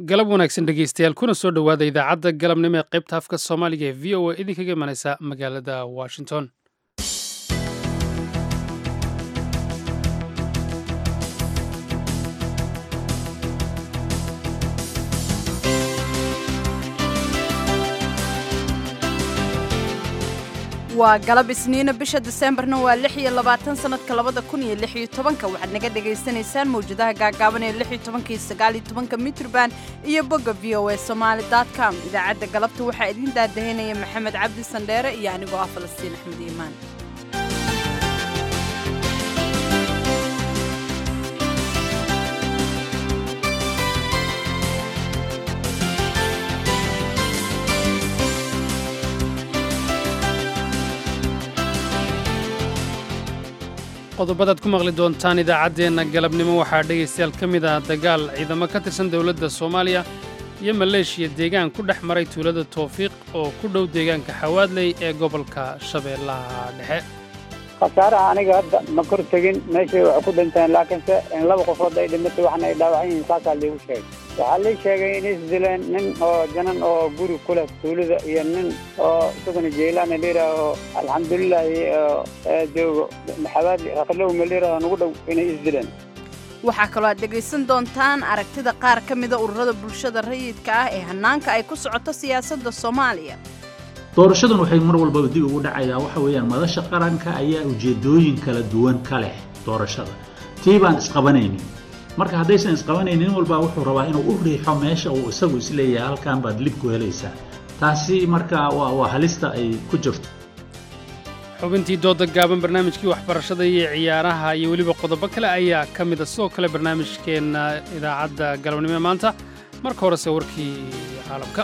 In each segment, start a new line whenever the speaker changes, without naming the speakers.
galab wanaagsan dhegeystayaal kuna soo dhowaada idaacadda galabnimo ee qaybta afka soomaaliga ee v o a idinkaga imanaysa magaalada washington.
waa galab isniina bisha Diseembarna waa 26 sanadka 2016 waxaad naga dhageysanaysaan mawjadaha gaagaaban ee 16 iyo 19 mitrban iyo bogga voasomali.com. idaacadda galabta waxaa idin daadaheynaya Maxamed Cabdi Sandheere iyo anigoo ah Falastiin Axmed Iimaan.
qodobadaad ku maqli doontaan idaacaddeenna galabnimo waxaa dhegaystayaal ka mid ah dagaal ciidamo ka tirsan dowladda Soomaaliya iyo Maleeshiya deegaan ku dhex maray tuulada Tawfiiq oo ku dhow deegaanka Xawaadley ee gobolka Shabeellaha Dhexe.
khasaaraha aniga hadda ma kor tagin meeshay wax ku dhinteen laakiinse in laba qofood ay dhimatay waxna ay dhaawacan yihiin saasaa liigu sheegay. waxaa lii sheegay inay isdileen nin oo janan oo guri ku leh tuulada iyo nin oo isaguna jeylaan liira oo alxamdulilaahi joogo Xawaadley aqalow maliira oo nagu dhow inay isdileen.
waxaa kaloo aad dhegaysan doontaan aragtida qaar ka mida ururada bulshada rayidka ah ee hannaanka ay ku socoto siyaasadda Soomaaliya.
doorashadan waxay mar walba dib ugu dhacayaa waxa weeyaan madasha qaranka ayaa ujeedooyin kala duwan ka leh doorashada tii baan isqabanaynin marka haddaysan isqabanaynin walba wuxuu rabaa inuu u riixo meesha uu isagu isleeyahay halkan baad lib ku helaysaa taasi marka waa halista ay ku jirto.
xubintii dooda gaaban barnaamijkii waxbarashada iyo ciyaaraha iyo weliba qodobo kale ayaa ka mid ah sidoo kale barnaamijkeenna idaacadda galabnimo maanta marka horese warkii caalamka.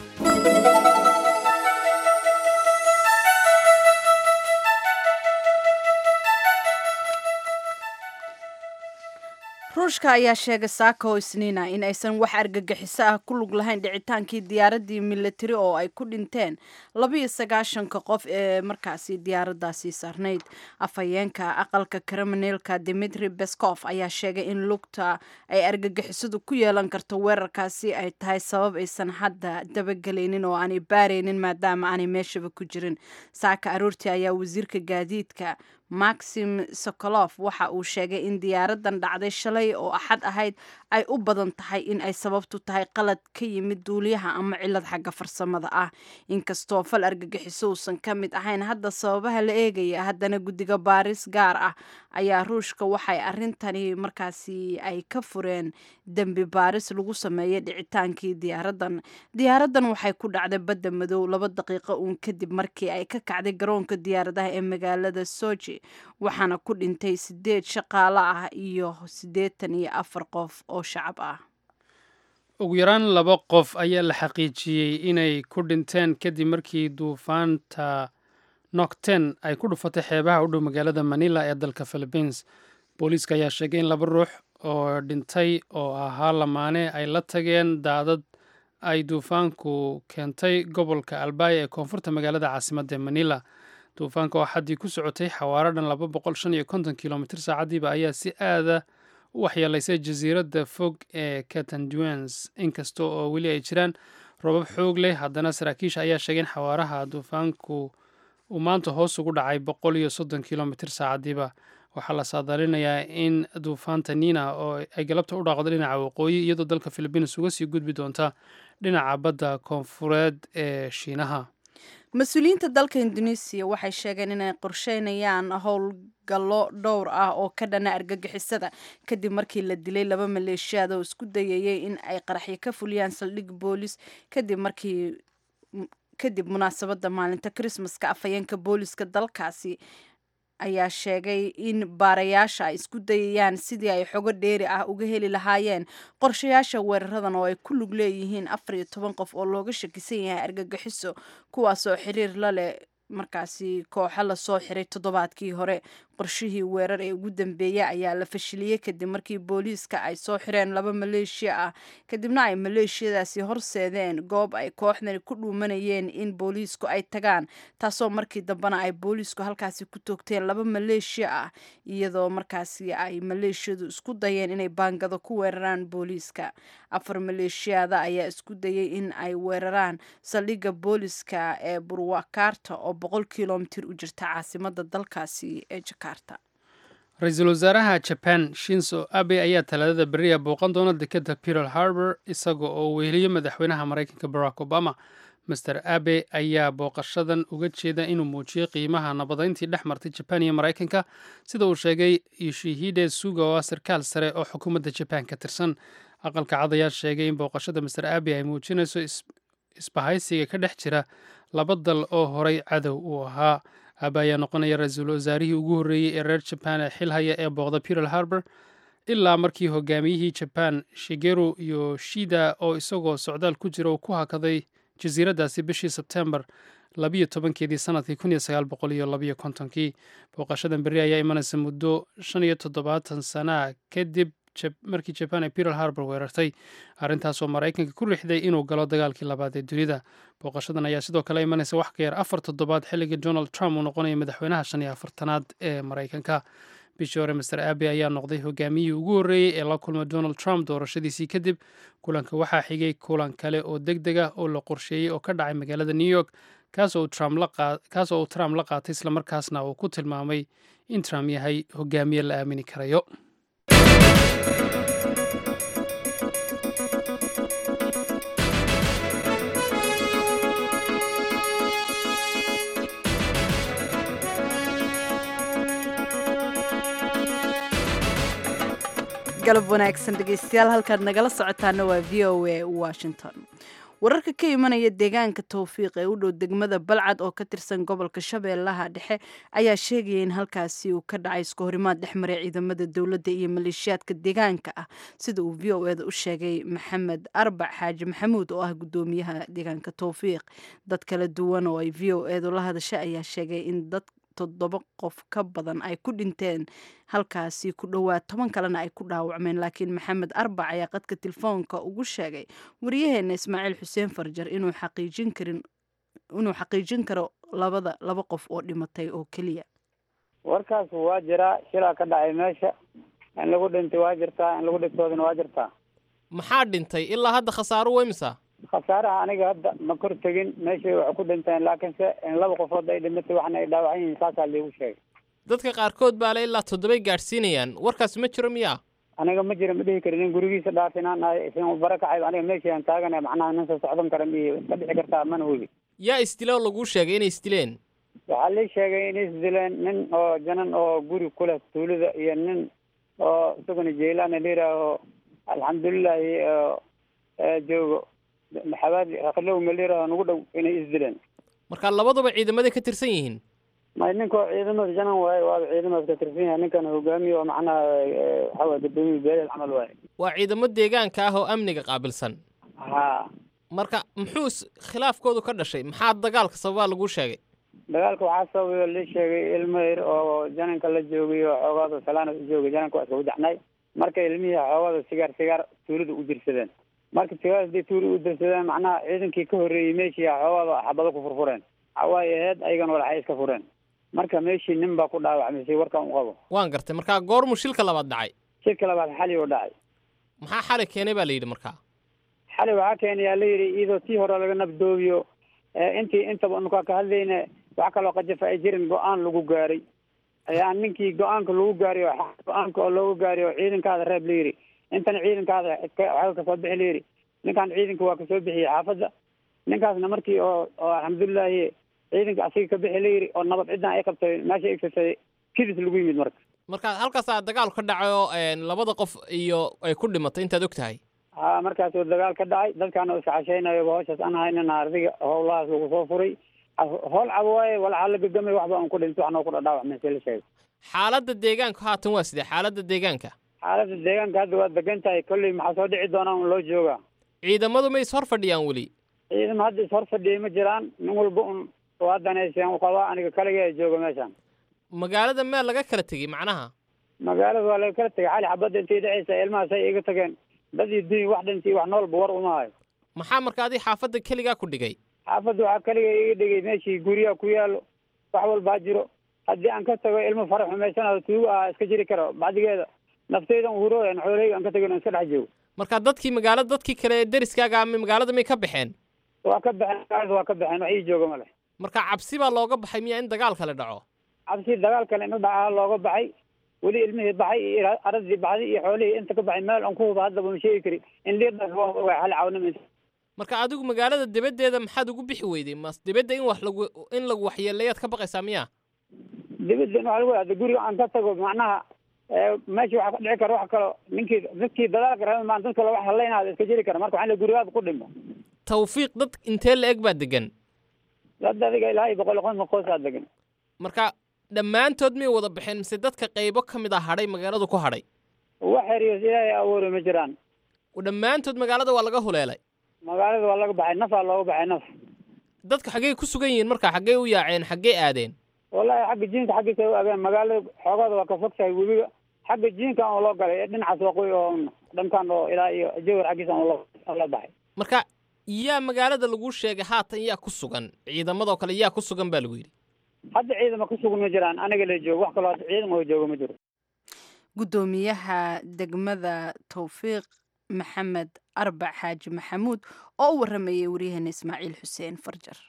ruushka ayaa sheegay saaka oo isniina in aysan wax argagixiso ah ku lug lahayn dhicitaankii diyaaraddii militari oo ay ku dhinteen 29 qof ee markaasi diyaaraddaasi saarnayd. afhayeenka aqalka kremlin-ka Dmitry Peskov ayaa sheegay in lugta ay argagixisadu ku yeelan karto weerarkaasi ay tahay sabab aysan hadda dabagelaynin oo aanay baaraynin maadaama aanay meeshaba ku jirin. saaka aroortii ayaa wasiirka gaadiidka Maxim Sokolov waxa uu sheegay in diyaaraddan dhacday shalay oo axad ahayd ay u badan tahay in ay sababtu tahay qalad ka yimid duuliyaha ama cilad xagga farsamada ah. inkastoo fal argagixiso uusan ka mid ahayn hadda sababaha la eegaya haddana guddiga baaris gaar ah ayaa ruushka waxay arrintani markaasi ay ka fureen dembi baaris lagu sameeyay dhicitaankii diyaaraddan waxay ku dhacday badda madow 2 daqiiqo uun kadib markii ay ka kacday garoonka diyaaradaha ee magaalada Sochi waxaana ku dhintay 8 shaqaale ah iyo 84 qof oo shacab ah.
ugu yaraan 2 qof ayaa la xaqiijiyey inay ku dhinteen kadib markii duufaanta Nocten ay ku dhufatay xeebaha u dhow magaalada Manila ee dalka Philippines. booliiska ayaa sheegay in 2 ruux oo dhintay oo ahaa lamaane ay la tageen daadad ay duufaanku keentay gobolka Albay ee koonfurta magaalada caasimadda ee Manila. duufaanka oo xaddii ku socotay xawaaro dhan 250 kilomitir saacadiiba ayaa si aada u waxyeelaysay jasiiradda fog ee Catanduanes. inkasta oo weli ay jiraan roobab xoog leh haddana saraakiisha ayaa sheegay in xawaaraha duufaanku uu maanta hoos ugu dhacay 130 kilomitir saacadiiba. waxaa la saadaalinayaa in duufaanta Nina oo ay galabta u dhaaqdo dhinaca waqooyi iyadoo dalka Philippines uga sii gudbi doonta dhinaca badda koonfureed ee Shiinaha.
mas-uuliyiinta dalka Indonesia waxay sheegeen inay qorsheynayaan howlgallo dhowr ah oo ka dhana argagixisada kadib markii la dilay 2 maleeshiyaad oo isku dayayay in ay qaraxyo ka fuliyaan saldhig boolis kadib munaasabadda maalinta Christmaska. afhayeenka booliska dalkaasi ayaa sheegay in baarayaasha ay isku dayayaan sidii ay xogo dheeri ah uga heli lahaayeen qorshayaasha weeraradan oo ay ku lug leeyihiin 14 qof oo looga shakisan yahay argagixiso kuwaasoo xiriir la leh markaasi kooxo la soo xiray toddobaadkii hore. qorshihii weerar ee ugu dambeeyey ayaa la fashiliyey kadib markii booliiska ay soo xireen 2 maleeshiya ah kadibna ay maleeshiyadaasi horseedeen goob ay kooxdani ku dhuumanayeen in booliisku ay tagaan taasoo markii dambena ay booliisku halkaasi ku toogteen 2 maleeshiya ah iyadoo markaasi ay maleeshiyadu isku dayeen inay baangado ku weeraraan booliiska 4 maleeshiyada ayaa isku dayay in ay weeraraan saldhigga booliiska ee burwakarta oo 100 kilomitir u jirta caasimada dalkaasi ee jakarta
ra-iisul wasaaraha jaban shinzo abe ayaa talaadada beriya booqan doona dekeda pearl harbor isaga oo weheliyo madaxweynaha maraykanka barack obama master abe ayaa booqashadan uga jeeda inuu muujiyey qiimaha nabadeyntii dhex martay jaban iyo maraykanka sida uu sheegay yoshihide suga oo ah sarkaal sare oo xukuumadda jaban ka tirsan aqalka cad ayaa sheegay in booqashada master abe ay muujinayso isbahaysiga ka dhex jira laba dal oo horay cadow uu ahaa abe ayaa noqonaya ra-iisul wasaarihii ugu horreeyey ee reer jaban ee xil haya ee booqda pearl harbor ilaa markii hogaamiyihii jaban shigeru yoshida oo isagoo socdaal ku jira uu ku hakaday jasiiraddaasi bishii sebtembar 12keedii sanadkii 1952 booqashadan berri ayaa imanaysa muddo 75 sana kadib markii jaban ay pearl harbor weerartay arrintaasoo maraykanka ku rixday inuu galo dagaalkii labaad ee dunida booqashadan ayaa sidoo kale imanaysa wax ka yar 4 toddobaad xilligii donald trump uu noqonaya madaxweynaha 45aad ee maraykanka bishii hore master abe ayaa noqday hogaamiyihii ugu horreeyey ee la kulma donald trump doorashadiisii kadib kulanka waxaa xigay kulan kale oo deg deg ah oo la qorsheeyey oo ka dhacay magaalada new york kaasoo uu trump la qaatay islamarkaasna uu ku tilmaamay in trump yahay hogaamiye la aamini karayo
galab wanaagsan dhegeystayaal halkaad nagala socotaana waa v o a washington wararka ka imanaya deegaanka towfiiq ee u dhow degmada balcad oo ka tirsan gobolka shabeellaha dhexe ayaa sheegaya in halkaasi uu ka dhacay isku horimaad dhexmaray ciidamada dowladda iyo maleeshiyaadka deegaanka ah sida uu v o eda u sheegay maxamed arbac xaaji maxamuud oo ah gudoomiyaha deegaanka towfiiq dad kala duwan oo ay v o edu la hadashay ayaa sheegay in dad 7 qof ka badan ay ku dhinteen halkaasi ku dhowaad 10 kalena ay ku dhaawacmeen laakiin maxamed arbac ayaa qadka telefoonka ugu sheegay wariyaheena ismaaciil xuseen farjar inuu xaqiijin karo laba qof oo dhimatay oo keliya
warkaas waa jiraa shilaa ka dhacay meesha in lagu dhintay waa jirtaa in lagu dhibtoodana waa jirtaa
maxaa dhintay ilaa hadda khasaaro weymisa
khasaaraha aniga hadda ma kor tegin meeshay wax ku dhinteen laakiinse in 2 qofood ay dhimatay waxna ay dhaawacan yihiin saasaa liigu sheegay
dadka qaarkood baa le ilaa 7 gaadhsiinayaan warkaas ma jiro miyaa
aniga ma jira ma dhihi karin in gurigiisa dhaafinaan ahay isin barakacay aniga meeshaan taagana macnaha nin soo socdan kara miyo iska dhici kartaa mana hubi
yaa isdiloo laguu sheegay inay isdileen
waxaa lii sheegay inay isdileen nin oo janan oo guri ku leh tuulada iyo nin oo isaguna jeylaana liiraaho alxamdulilaahi joogo maxabaad aqlow maliiraaho nagu dhow inay isdileen
marka labaduba ciidamada ka tirsan yihiin
ma ninkoo ciidamada janan waaye waaba ciidamada ka tirsan yahay ninkan hogaamiye oo macnaha waxaa waye gudoomiye beeleel camal waaye
waa ciidamo deegaanka ah oo amniga qaabilsan
haa
marka muxuu khilaafkoodu ka dhashay maxaa dagaalka sababaa laguu sheegay
dagaalka waxaa sababay la sheegay ilmo yar oo jananka la joogay oo xoogaada salaana u joogay jananka waa iska wadaxnay marka ilmihii xoogaada sigaar tuulada u jirsadeen marka sigaartii tuulada u jirsadeen macnaha ciidankii ka horreeyey meeshii xoogaada xabado ku furfureen waaye aheyd ayagana walaxay iska fureen marka meeshii nin baa ku dhaawacmay si warkan u qabo
waan gartay markaa goormuu shilka labaad dhacay
shilka labaad xali oo dhacay
maxaa xali keenay baa la yidhi markaa
xali waxaa keenayaa la yidhi iyadoo tii hore laga nabdoobiyo intaba nukaa ka hadlayna wax kaloo qajafa ay jirin go-aan lagu gaaray ayaa ninkii go-aanka lagu gaariyo go-aanka oo loogu gaariyo ciidankaada reeb la yidhi intana ciidankaada waxaa kasoo bixi la yidhi ninkan ciidanka waa kasoo bixiyey xaafadda ninkaasna markii oo alxamdulilaahi ciidanka asiga ka bixi la yidhi oo nabad ciddan ay qabtay meesha igsatay kidis lagu yimid
marka halkaasaa dagaal ka dhacayo 2 qof iyo ay ku dhimatay intaad og tahay
ha markaasuu dagaal ka dhacay dadkaana iska cashaynayo hawshaas aan haynana ardiga howlahaas lagu soo furay howl cabo waaye walacaa la gagamay waxba aan ku dhinto waxnoo ku dhadhaawacmay si la sheegay
xaaladda deegaanka haatan waa sidee xaaladda deegaanka
hadda waa degan tahay kolley maxaa soo dhici doonaa un loo joogaa
ciidamadu ma ishor fadhiyaan weli
ciidamo hadda ishor fadhiyay ma jiraan nin walba un oo haddanaysan u qabaa aniga kaliga jooga meeshaan
magaalada meel laga kala tegey macnaha
magaalada waa laga kala tegay xali xabadda intay dhacaysa ilmahaas ay iga tageen dad iyo dunya wax dhintii wax noolba war uma hayo
maxaa marka adii xaafadda keligaa ku dhigay
xaafadda waxaa kaliga iga dhigay meeshii guryaha ku yaalo wax walbaa jiro haddii aan ka tago ilmo farax xumaysanaado tuugo ah iska jiri karo bacdigeeda naftaydan hurooyan xoolahayga aan ka tagin oo iska dhex joogo
marka dadkii kale ee deriskaaga ama magaalada may ka baxeen
waa ka baxeen magaalada waa ka baxeen wax ii jooga ma leh
marka cabsi baa looga baxay miyaa in dagaal kale dhaco
cabsi dagaal kale ina dhaca looga baxay weli ilmihii baxay iyo aradii baxday iyo xoolihii inta ka baxay meel aan ku huba haddaba ma sheegi kari in liidhaas waa ogaa xali cawnima
marka adigu magaalada dibaddeeda maxaad ugu bixi weyday mas dibadda in lagu waxyeeleeyaad ka baqaysaa miyaa
dibadda in wax lagu hada guriga aan ka tago macnaha meesha waxaa ka dhici kara wax kalo dadkii dadaalka rabay maan dadka wax halaynaada iska jiri kara marka waxaa la gurigaada ku dhimo
tawfiiq dad intee la eg baa degan
dad adiga ilaahay 150 qoysaa degan
marka dhammaantood may wada baxeen mise dadka qaybo ka mid ah hadhay magaaladu ku hadhay
wax xeriyos ilaahay awoori ma jiraan
dhammaantood magaalada waa laga huleelay
magaalada waa laga baxay nafaa looga baxay naf
dadka xaggey ku sugan yihiin marka xaggey u yaaceen xaggey aadeen
wallahi xagga jiinka xaggiisa u aadeen magaalada xoogooda waa ka fogtahay webiga xagga jiinka oo loo galay dhinacaas waqooyi oo dhankan oo ilaa iyo jawar xaggiisa oo la baxay
marka yaa magaalada lagu sheegay haatan yaa ku sugan ciidamadoo kale yaa ku sugan baa lagu yidhi
hadda ciidama ku sugan ma jiraan aniga la joogo wax kaloo ciidan oo joogo ma jiro
gudoomiyaha degmada tawfiiq maxamed arbac xaaji maxamuud oo u waramayay waryaheena ismaaciil xuseen farjar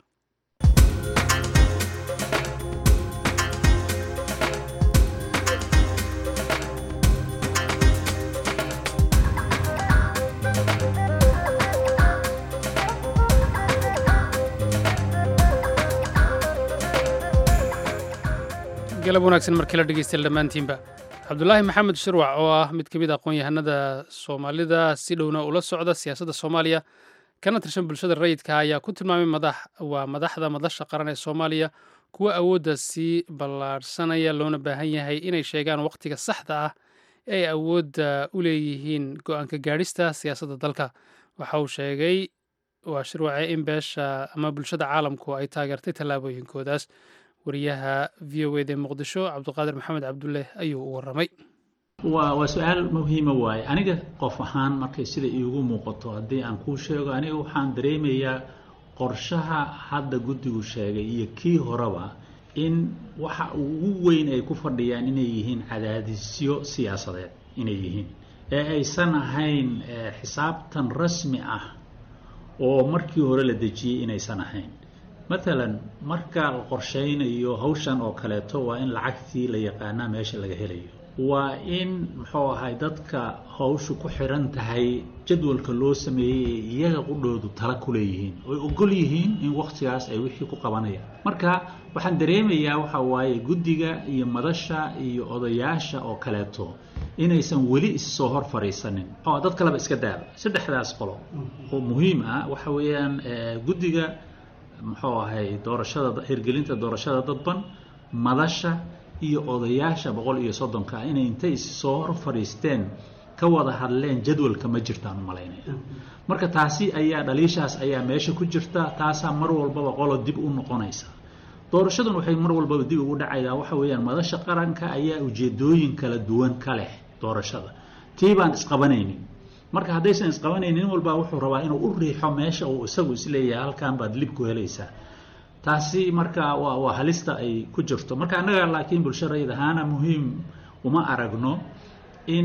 galab wanaagsan markii la dhegeystayaal dhammaantiinba cabdulaahi maxamed shirwac oo ah mid ka mid a aqoon-yahanada soomaalida si dhowna ula socda siyaasadda soomaaliya kana tirsan bulshada rayidka ayaa ku tilmaamay madaxda madasha qaran ee soomaaliya kuwa awoodda sii ballaadhsanaya loona baahan yahay inay sheegaan wakhtiga saxda ah ee ay awoodda u leeyihiin go-aanka gaadhista siyaasadda dalka waxa uu sheegay waa shirwace in beesha ama bulshada caalamku ay taageertay tallaabooyinkoodaas wariyaha v o ed ee muqdisho cabdiqaadir maxamed cabdulle ayuu u waramay
waa su-aal muhiima waaye aniga qof ahaan markay sida iigu muuqato haddii aan kuu sheego aniga waxaan dareemayaa qorshaha hadda guddigu sheegay iyo kii horeba in waxa ugu weyn ay ku fadhiyaan inay yihiin cadaadisyo siyaasadeed inay yihiin ee aysan ahayn xisaabtan rasmi ah oo markii hore la dejiyey inaysan ahayn matalan marka la qorshaynayo hawshan oo kaleeto waa in lacagtii la yaqaanaa meesha laga helayo waa in muxuu ahay dadka hawshu ku xiran tahay jadwalka loo sameeyey ee iyaga qudhoodu tala ku leeyihiin oy ogol yihiin in wakhtigaas ay wixii ku qabanayaan marka waxaan dareemayaa waxa waaye guddiga iyo madasha iyo odayaasha oo kaleeto inaysan weli issoo hor fadhiisanin oo dad kaleba iska daaba saddexdaas qolo oo muhiim ah waxa weeyaan guddiga muxuu ahay doorashada hirgelinta doorashada dadban madasha iyo odayaasha 130 inay intay soo hor fadhiisteen ka wada hadleen jadwalka ma jirtaan malaynaya marka taasi ayaa dhaliishaas ayaa meesha ku jirta taasa mar walba qolo dib u noqonaysa doorashadan waxay mar walba dib ugu dhacaydaa waxa weeyaan madasha qaranka ayaa ujeedooyin kala duwan ka leh doorashada tiibaan isqabanaynin marka haddaysan isqabanaynin walba wuxuu rabaa inuu u riixo meesha uu isagu isleeyahay halkan baad lib ku helaysaa taasi marka waa halista ay ku jirto marka annaga laakiin bulshada rayid ahaana muhiim uma aragno in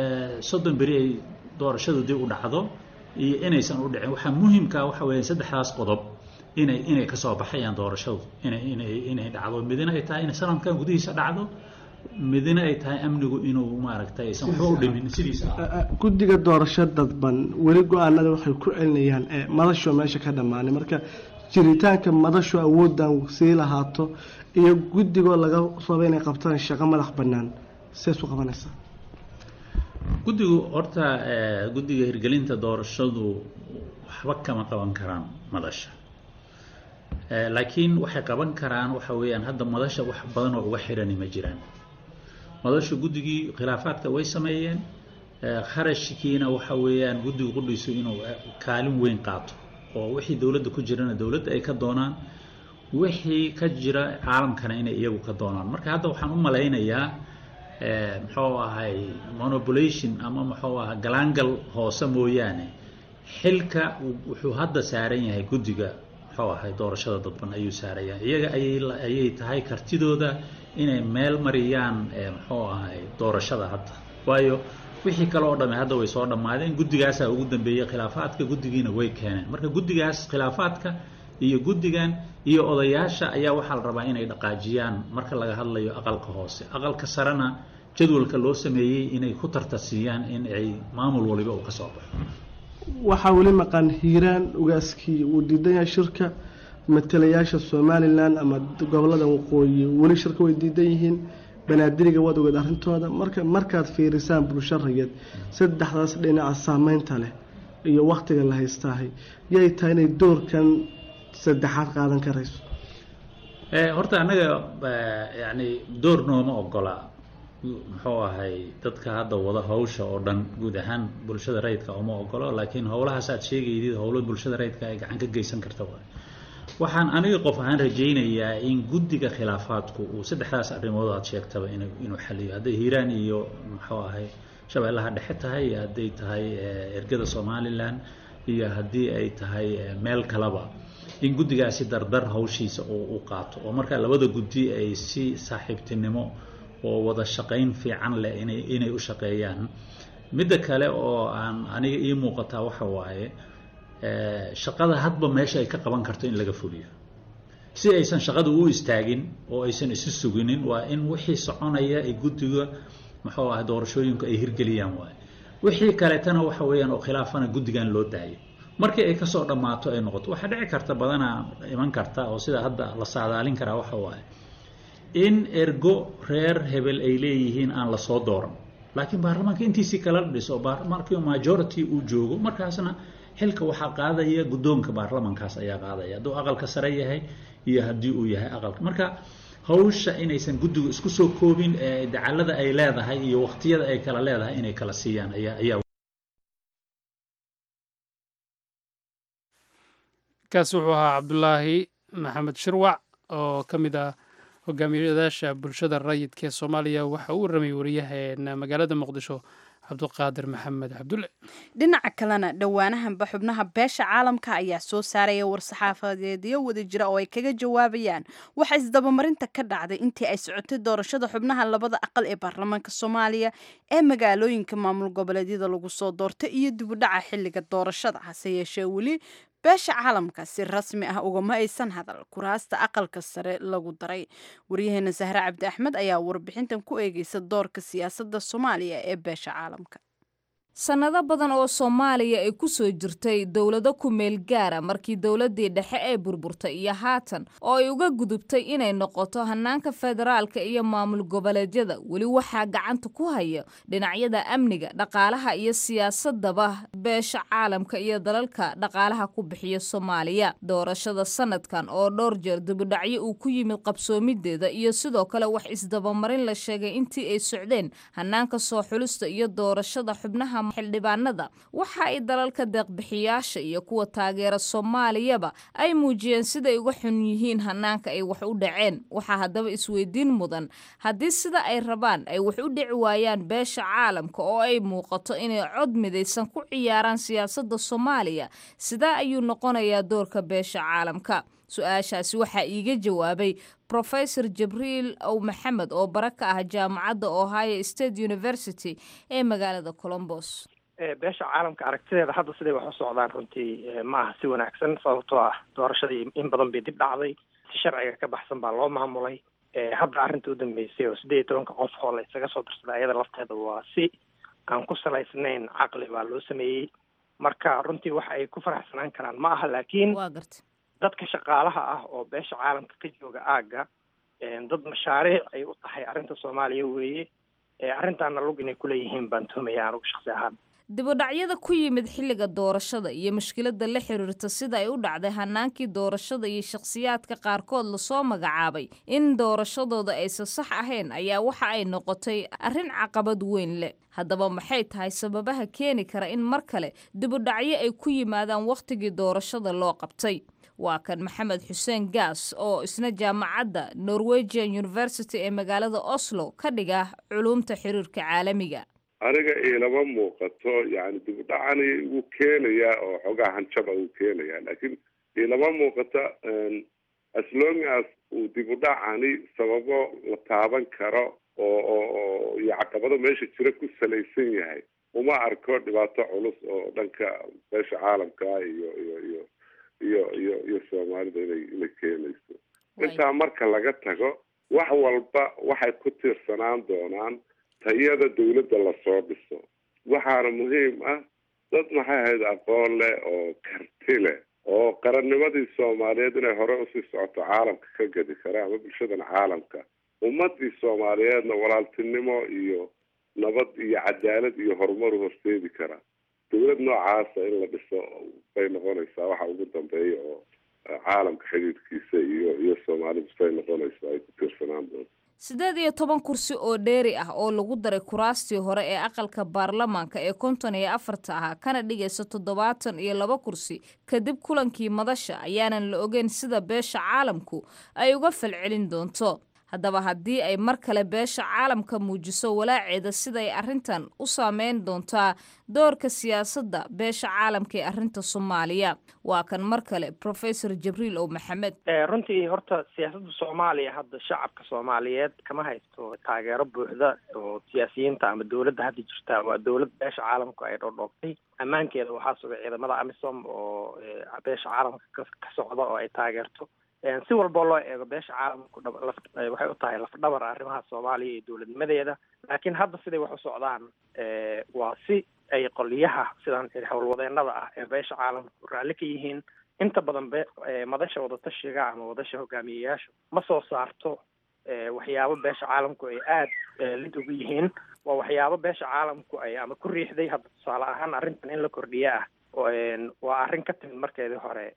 30 beri ay doorashadu dib u dhacdo iyo inaysan u dhicin waxa muhiimka waxa weeye saddexdaas qodob inay ka soo baxayaan doorashadu inay dhacdo midna ay tahay in sanadkan gudihiisa dhacdo midna ay tahay amnigu inuu maaragtay aysan waxba u dhimin sidiisa
guddiga doorasho dadban weli go-aanada waxay ku celinayaan madasho meesha ka dhammaanay marka jiritaanka madasho awooddan sii lahaato iyo guddigoo laga rabo inay qabtaan shaqo madax bannaan sees u qabanaysaa
guddigu horta guddiga hirgelinta doorashadu waxba kama qaban karaan madasha laakiin waxay qaban karaan waxa weeyaan hadda madasha wax badan oo uga xirani ma jiraan madasha guddigii khilaafaadka way sameeyeen kharashkiina waxa weeyaan guddigu qudhiisu inuu kaalin weyn qaato oo wixii dawladda ku jirana dawladda ay ka doonaan wixii ka jira caalamkana inay iyagu ka doonaan. Marka hadda waxaan u malaynayaa muxuu ahay manipulation ama muxuu ahaa galaangal hoose mooyaane xilka wuxuu hadda saaran yahay guddiga muxuu ahay doorashada dadban ayuu saaran yahay. iyaga ayay tahay kartidooda inay meel mariyaan muxuu ahay doorashada hadda, waayo wixii kale oo dhamay hadda way soo dhammaadeen. guddigaasaa ugu dambeeyey khilaafaadka, guddigiina way keeneen. marka guddigaas khilaafaadka iyo guddigan iyo odayaasha ayaa waxaa la rabaa inay dhaqaajiyaan marka laga hadlayo aqalka hoose. aqalka sarena jadwalka loo sameeyey inay ku tartarsiiyaan in ay maamul waliba uu ka soo baxo.
waxaa weli maqan hiiraan ugaaskii uu diidan yahay shirka, matalayaasha somalilan ama gobolada waqooyi weli shirka way diidan yihiin, banaadiriga waad ogeed arrintooda. markaad fiirisaan bulsharayeed saddexdaas dhinaca saameynta leh iyo waktiga la haystaahay yay tahay inay doorkan saddexaad qaadan karayso?
horta annaga yani door nooma ogola muxuu ahay dadka hadda wada hawsha oo dhan guud ahaan bulshada rayidka uma ogolo, laakiin howlahaas aad sheegaydid howlo bulshada rayidka ay gacan ka geysan karta waay. waxaan aniga qof ahaan rajaynayaa in guddiga khilaafaadku uu saddexdaas arrimood aad sheegtaba inuu xaliyo, hadday hiiraan iyo muxuu ahay shabeellaha dhexe tahay, iyo hadday tahay ergada somalilan, iyo haddii ay tahay meel kaleba, in guddigaasi dardar hawshiisa u qaato oo markaa labada guddi ay si saaxiibtinimo oo wada shaqayn fiican leh inay u shaqeeyaan. midda kale oo aan aniga ii muuqataa waxa waaye shaqada hadba meesha ay ka qaban karto in laga fuliyo, si aysan shaqadu u istaagin oo aysan isu suginin. waa in wixii soconaya ay guddiga muxuu ahay doorashooyinku ay hirgeliyaan waaye. wixii kaleetana waxa weeyaan oo khilaafana guddigan loo daayo. markii ay kasoo dhammaato ay noqoto waxaa dhici karta badanaa iman karta oo sida hadda la saadaalin karaa waxa waaye in ergo reer hebel ay leeyihiin aan la soo dooran, laakiin baarlamaanka intiisii kala dhiso markii majority uu joogo, markaasna xilka waxaa qaadaya guddoonka baarlamankaas ayaa qaadaya, hadduu aqalka sare yahay iyo haddii uu yahay aqalka. marka hawsha inaysan guddigu isku soo koobin dacalada ay leedahay iyo waqtiyada ay kala leedahay inay kala siiyaan ayaa
kaas wuxuu ahaa cabdulaahi maxamed shirwac oo ka mid ah hogaamiyadaasha bulshada rayidka ee soomaaliya. waxa uu warramay wariyaheena magaalada muqdisho cabduqaadir maxamed cabdulle.
dhinaca kalena dhowaanahanba xubnaha beesha caalamka ayaa soo saaraya war-saxaafadeedyo wada jira oo ay kaga jawaabayaan waxa isdabamarinta ka dhacday intii ay socotay doorashada xubnaha labada aqal ee baarlamaanka soomaaliya ee magaalooyinka maamul goboleedyada lagu soo doortay iyo dibudhaca xilliga doorashada. hase yeeshee weli beesha caalamka si rasmi ah ugama aysan hadal kuraasta aqalka sare lagu daray. waryaheena sahre cabdi axmed ayaa warbixintan ku eegeysa doorka siyaasadda soomaaliya ee beesha caalamka.
sannado badan oo Soomaaliya ay ku soo jirtay dawlado ku meel gaara markii dawladii dhexe ay burburtay iyo haatan oo ay uga gudubtay inay noqoto hanaanka federaalka iyo maamul goboleedyada, weli waxaa gacanta ku haya dhinacyada amniga, dhaqaalaha iyo siyaasadaba beesha caalamka iyo dalalka dhaqaalaha ku bixiya Soomaaliya. doorashada sanadkan oo dhowr jeer dibudhacyo uu ku yimid qabsoomideeda iyo sidoo kale wax isdabamarin la sheegay intii ay socdeen hanaanka soo xulista iyo doorashada xubnaha xildhibaanada, waxa ay dalalka deeqbixiyaasha iyo kuwa taageera Soomaaliyaba ay muujiyeen siday uga xun yihiin hanaanka ay wax u dhaceen. waxaa haddaba isweydiin mudan haddii sida ay rabaan ay wax u dhici waayaan beesha caalamka oo ay muuqato inay cod midaysan ku ciyaaraan siyaasadda Soomaaliya, sidaa ayuu noqonayaa doorka beesha caalamka? su-aashaasi waxaa iiga jawaabay Professor Jibriil Ow Maxamed oo bara ka ah jaamacadda Ohio State University ee magaalada Columbus.
beesha caalamka aragtideeda hadda siday wax u socdaan runtii ma aha si wanaagsan, sababtoo ah doorashadii in badan bay dib dhacday, si sharciga ka baxsan baa loo maamulay. hadda arrinta u dambeysay oo 18 qof oo la isaga soo dirsaday ayada lafteeda waa si aan ku salaysnayn caqli baa loo sameeyey. marka runtii waxa ay ku faraxsanaan karaan ma aha, laakiin dadka shaqaalaha ah oo beesha caalamka ka jooga aagga dad mashaariic ay u tahay arrinta Soomaaliya weeye. arrintaana lug inay ku leeyihiin baan tuhmayaa anigu shakhsi ahaan.
dibudhacyada ku yimid xilliga doorashada iyo mushkiladda la xiriirta sida ay u dhacday hanaankii doorashada iyo shakhsiyaadka qaarkood lasoo magacaabay in doorashadooda aysan sax ahayn ayaa waxa ay noqotay arrin caqabad weyn leh. haddaba maxay tahay sababaha keeni kara in mar kale dibudhacyo ay ku yimaadaan wakhtigii doorashada loo qabtay? waa kan maxamed xuseen gaas oo isna jaamacadda Norwegian University ee magaalada Oslo ka dhiga culuumta xiriirka caalamiga.
aniga ilama muuqato yani dib u dhacani uu keenaya oo xogaa hanjaba uu keenaya laakiin ilama muuqato as long as uu dib u dhacani sababo la taaban karo oo iyo caqabado meesha jira ku salaysan yahay uma arko dhibaato culus oo dhanka beesha caalamka iyo Soomaalida inay keenayso. intaa marka laga tago wax walba waxay ku tiirsanaan doonaan tayada dawladda la soo dhiso. waxaana muhiim ah dad maxay ahayd aqoon leh oo karti leh oo qarannimadii Soomaaliyeed inay hore usii socoto caalamka ka gadi kara ama bulshadan caalamka ummadii Soomaaliyeedna walaaltinimo iyo nabad iyo cadaalad iyo horumar u horseedi kara. dawlad noocaasa in la dhiso bay noqonaysaa waxa ugu dambeeya oo caalamka xiriirkiisa iyo Soomaalidu bay noqonaysaa ay ku tiirsanaan doonto.
18 kursi oo dheeri ah oo lagu daray kuraastii hore ee aqalka baarlamaanka ee 54 ah kana dhigaysa 72 kursi kadib kulankii madasha ayaanan la ogeyn sida beesha caalamku ay uga falcelin doonto. haddaba haddii ay mar kale beesha caalamka muujiso walaaceeda siday arrintan u saameyn doontaa doorka siyaasadda beesha caalamka ee arrinta Soomaaliya waa kan mar kale Professor Jibriil oo Maxamed.
runtii horta siyaasadda Soomaaliya hadda shacabka Soomaaliyeed kama haysto taageero buuxda oo siyaasiyiinta ama dawladda hadda jirta waa dawlad beesha caalamka ay dhoodhoobtay ammaankeeda waxaa sugay ciidamada AMISOM oo beesha caalamka ka socda oo ay taageerto. si walba loo eego beesha caalamku waxay u tahay lafdhabar arrimaha Soomaaliya iyo dawladnimadeeda laakiin hadda siday wax u socdaan waa si ay qoliyaha sidaan howlwadeenada ah ee beesha caalamku raalli ka yihiin inta badan madasha wadatashiga ama wadasha hogaamiyeyaasha ma soo saarto waxyaabo beesha caalamku ay aad lid ugu yihiin waa waxyaabo beesha caalamku ay ama ku riixday hadda tusaale ahaan arrintan in la kordhiya ah waa arrin ka timid markeedii hore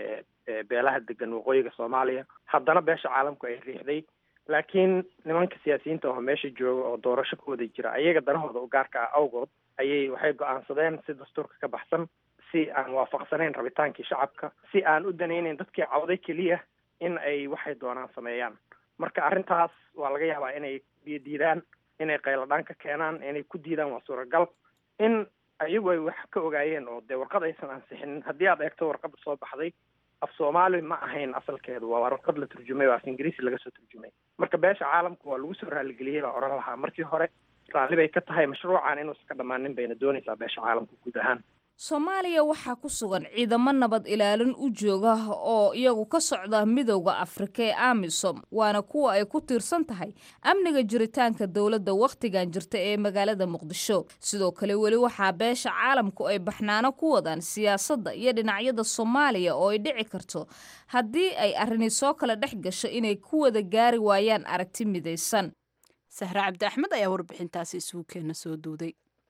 beelaha degan waqooyiga Soomaaliya haddana beesha caalamku ay riixday laakiin nimanka siyaasiyiinta oo meesha jooga oo doorasho ku wada jira ayaga danahooda u gaarka ah awgood waxay go'aansadeen si dastuurka ka baxsan si aan waafaqsanayn rabitaankii shacabka si aan u danaynayn dadkii cawday keliya in ay waxay doonaan sameeyaan. marka arrintaas waa laga yaabaa inay diidaan inay qayladhaan ka keenaan inay ku diidaan waa suuragal in ayagu ay wax ka ogaayeen oo dee warqad aysan ansixinin haddii aad eegto warqadda soo baxday af Soomaali ma ahayn asalkeedu waa warqad la turjumay oo af Ingiriisi laga soo turjumay marka beesha caalamku waa lagu soo raaligeliyay la oran lahaa markii hore raalli bay ka tahay mashruucan inuu iska dhamaanin bayna doonaysaa beesha caalamku guud ahaan.
Soomaaliya waxaa ku sugan ciidamo nabad ilaalin u jooga oo iyagu ka socda midowga Afrika ee AMISOM waana kuwa ay ku tiirsan tahay amniga jiritaanka dawladda waqtigan jirta ee magaalada Muqdisho. sidoo kale weli waxaa beesha caalamku ay baxnaano ku wadaan siyaasadda iyo dhinacyada Soomaaliya oo ay dhici karto haddii ay arrini soo kala dhex gasho inay ku wada gaari waayaan aragti midaysan.
Sahra Cabdi Axmed ayaa warbixintaasi isugu keena soo duuday.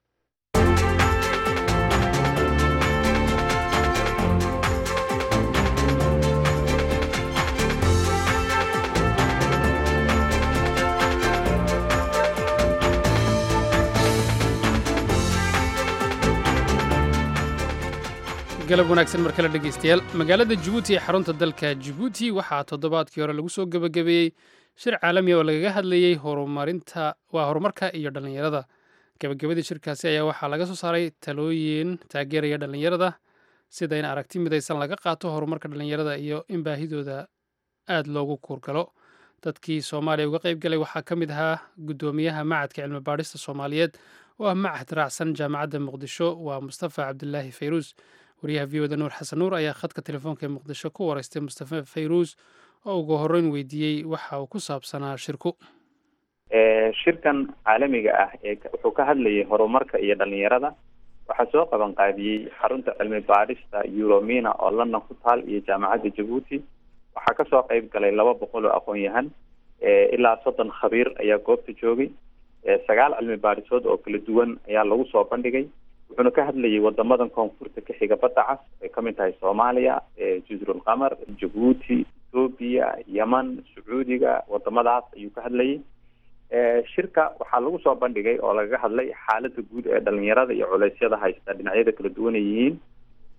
galab wanaagsan mar kale dhegeystayaal magaalada Djibouti ee xarunta dalka Djibouti waxaa toddobaadkii hore lagu soo gabagabeeyey shir caalami ah oo lagaga hadlayay horumarka iyo dhalinyarada. gabagabadii shirkaasi ayaa waxaa laga soo saaray talooyin taageeraya dhalinyarada sida in aragti midaysan laga qaato horumarka dhalinyarada iyo in baahidooda aad loogu kuurgalo. dadkii Soomaaliya uga qayb galay waxaa ka mid ahaa gudoomiyaha macadka cilmi baadhista Soomaaliyeed oo ah macad raacsan jaamacadda Muqdisho waa Mustafa Cabdullaahi Fayruus. wariyaha VOda Nuur Xasan Nuur ayaa khadka telefoonka Muqdisho ku wareystay Mustafa Fayruus oo ugu horreyn weydiiyey waxa uu ku saabsanaa shirku.
shirkan caalamiga ah wuxuu ka hadlayay horumarka iyo dhalinyarada waxaa soo qaban qaadiyey xarunta cilmi baadhista Euromina oo London ku taal iyo jaamacadda Djibouti. waxaa kasoo qayb galay 200 oo aqoon-yahan ilaa 30 khabiir ayaa goobta joogay. 9 cilmi baadhisood oo kala duwan ayaa lagu soo bandhigay. wuxuuna ka hadlayay wadamadan koonfurta ka xiga badda cas ay ka mid tahay Soomaaliya, Jazirul Qamar, Djibouti, Ethiopia, Yemen, Sacuudiga wadamadaas ayuu ka hadlayay. shirka waxaa lagu soo bandhigay oo laga hadlay xaaladda guud ee dhalinyarada iyo culeysyada haysta dhinacyada kala duwan yihiin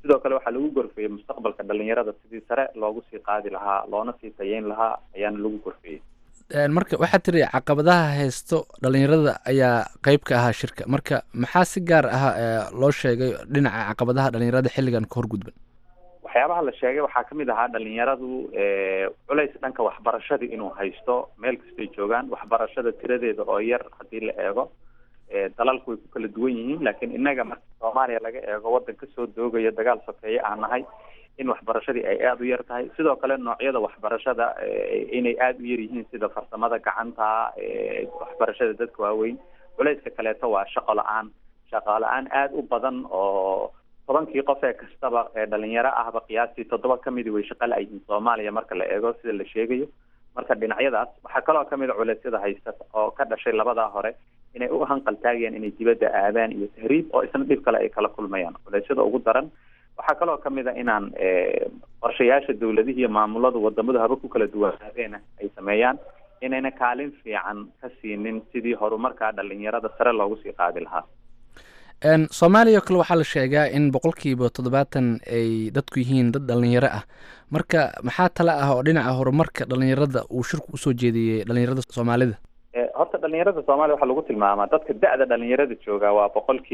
sidoo kale waxaa lagu gorfeeyey mustaqbalka dhalinyarada sidii sare loogu sii qaadi lahaa loona sii tayeyn lahaa ayaana lagu gorfeeyey.
marka waxaad tiri caqabadaha haysto dhalinyarada ayaa qeyb ka ahaa shirka, marka maxaa si gaar ah loo sheegay dhinaca caqabadaha dhalinyarada xilligan ka horgudban?
waxyaabaha la sheegay waxaa kamid ahaa dhalinyaradu culays dhanka waxbarashada inuu haysto meel kastay joogaan. waxbarashada tiradeeda oo yar haddii la eego dalalku way ku kala duwan yihiin, laakiin innaga marka soomaaliya laga eego waddan kasoo doogaya dagaal sokeeye aan nahay in waxbarashadii ay aada u yar tahay. sidoo kale noocyada waxbarashada inay aada u yar yihiin sida farsamada gacanta, waxbarashada dadka waaweyn. culayska kaleeto waa shaqo la-aan aada u badan oo 10kii qof ee kastaba dhalinyaro ahba qiyaastii 7 kamidi way shaqo la-yihiin Soomaaliya marka la eego sida la sheegayo. marka dhinacyadaas waxaa kaloo kamid a culeysyada haysta oo ka dhashay labadaa hore inay u hanqal taagayaan inay dibadda aadaan iyo tahriib oo isna dhib kale ay kala kulmayaan. culeysyada ugu daran waxaa kaloo kamid a inaan qorshayaasha dawladihi iyo maamulada wadamada haba ku kala duwanaadeena ay sameeyaan inayna kaalin fiican ka siinin sidii horumarka dhalinyarada sare loogu sii qaadi lahaa.
soomaaliya oo kale waxaa la sheegaa in 70% ay dadku yihiin dad dhalinyaro ah, marka maxaa tala ah oo dhinaca horumarka dhalinyarada uu shirku usoo jeediyey dhalinyarada soomaalida?
horta dhalinyarada Soomaaliya waxaa lagu tilmaamaa dadka da'da dhalinyarada jooga waa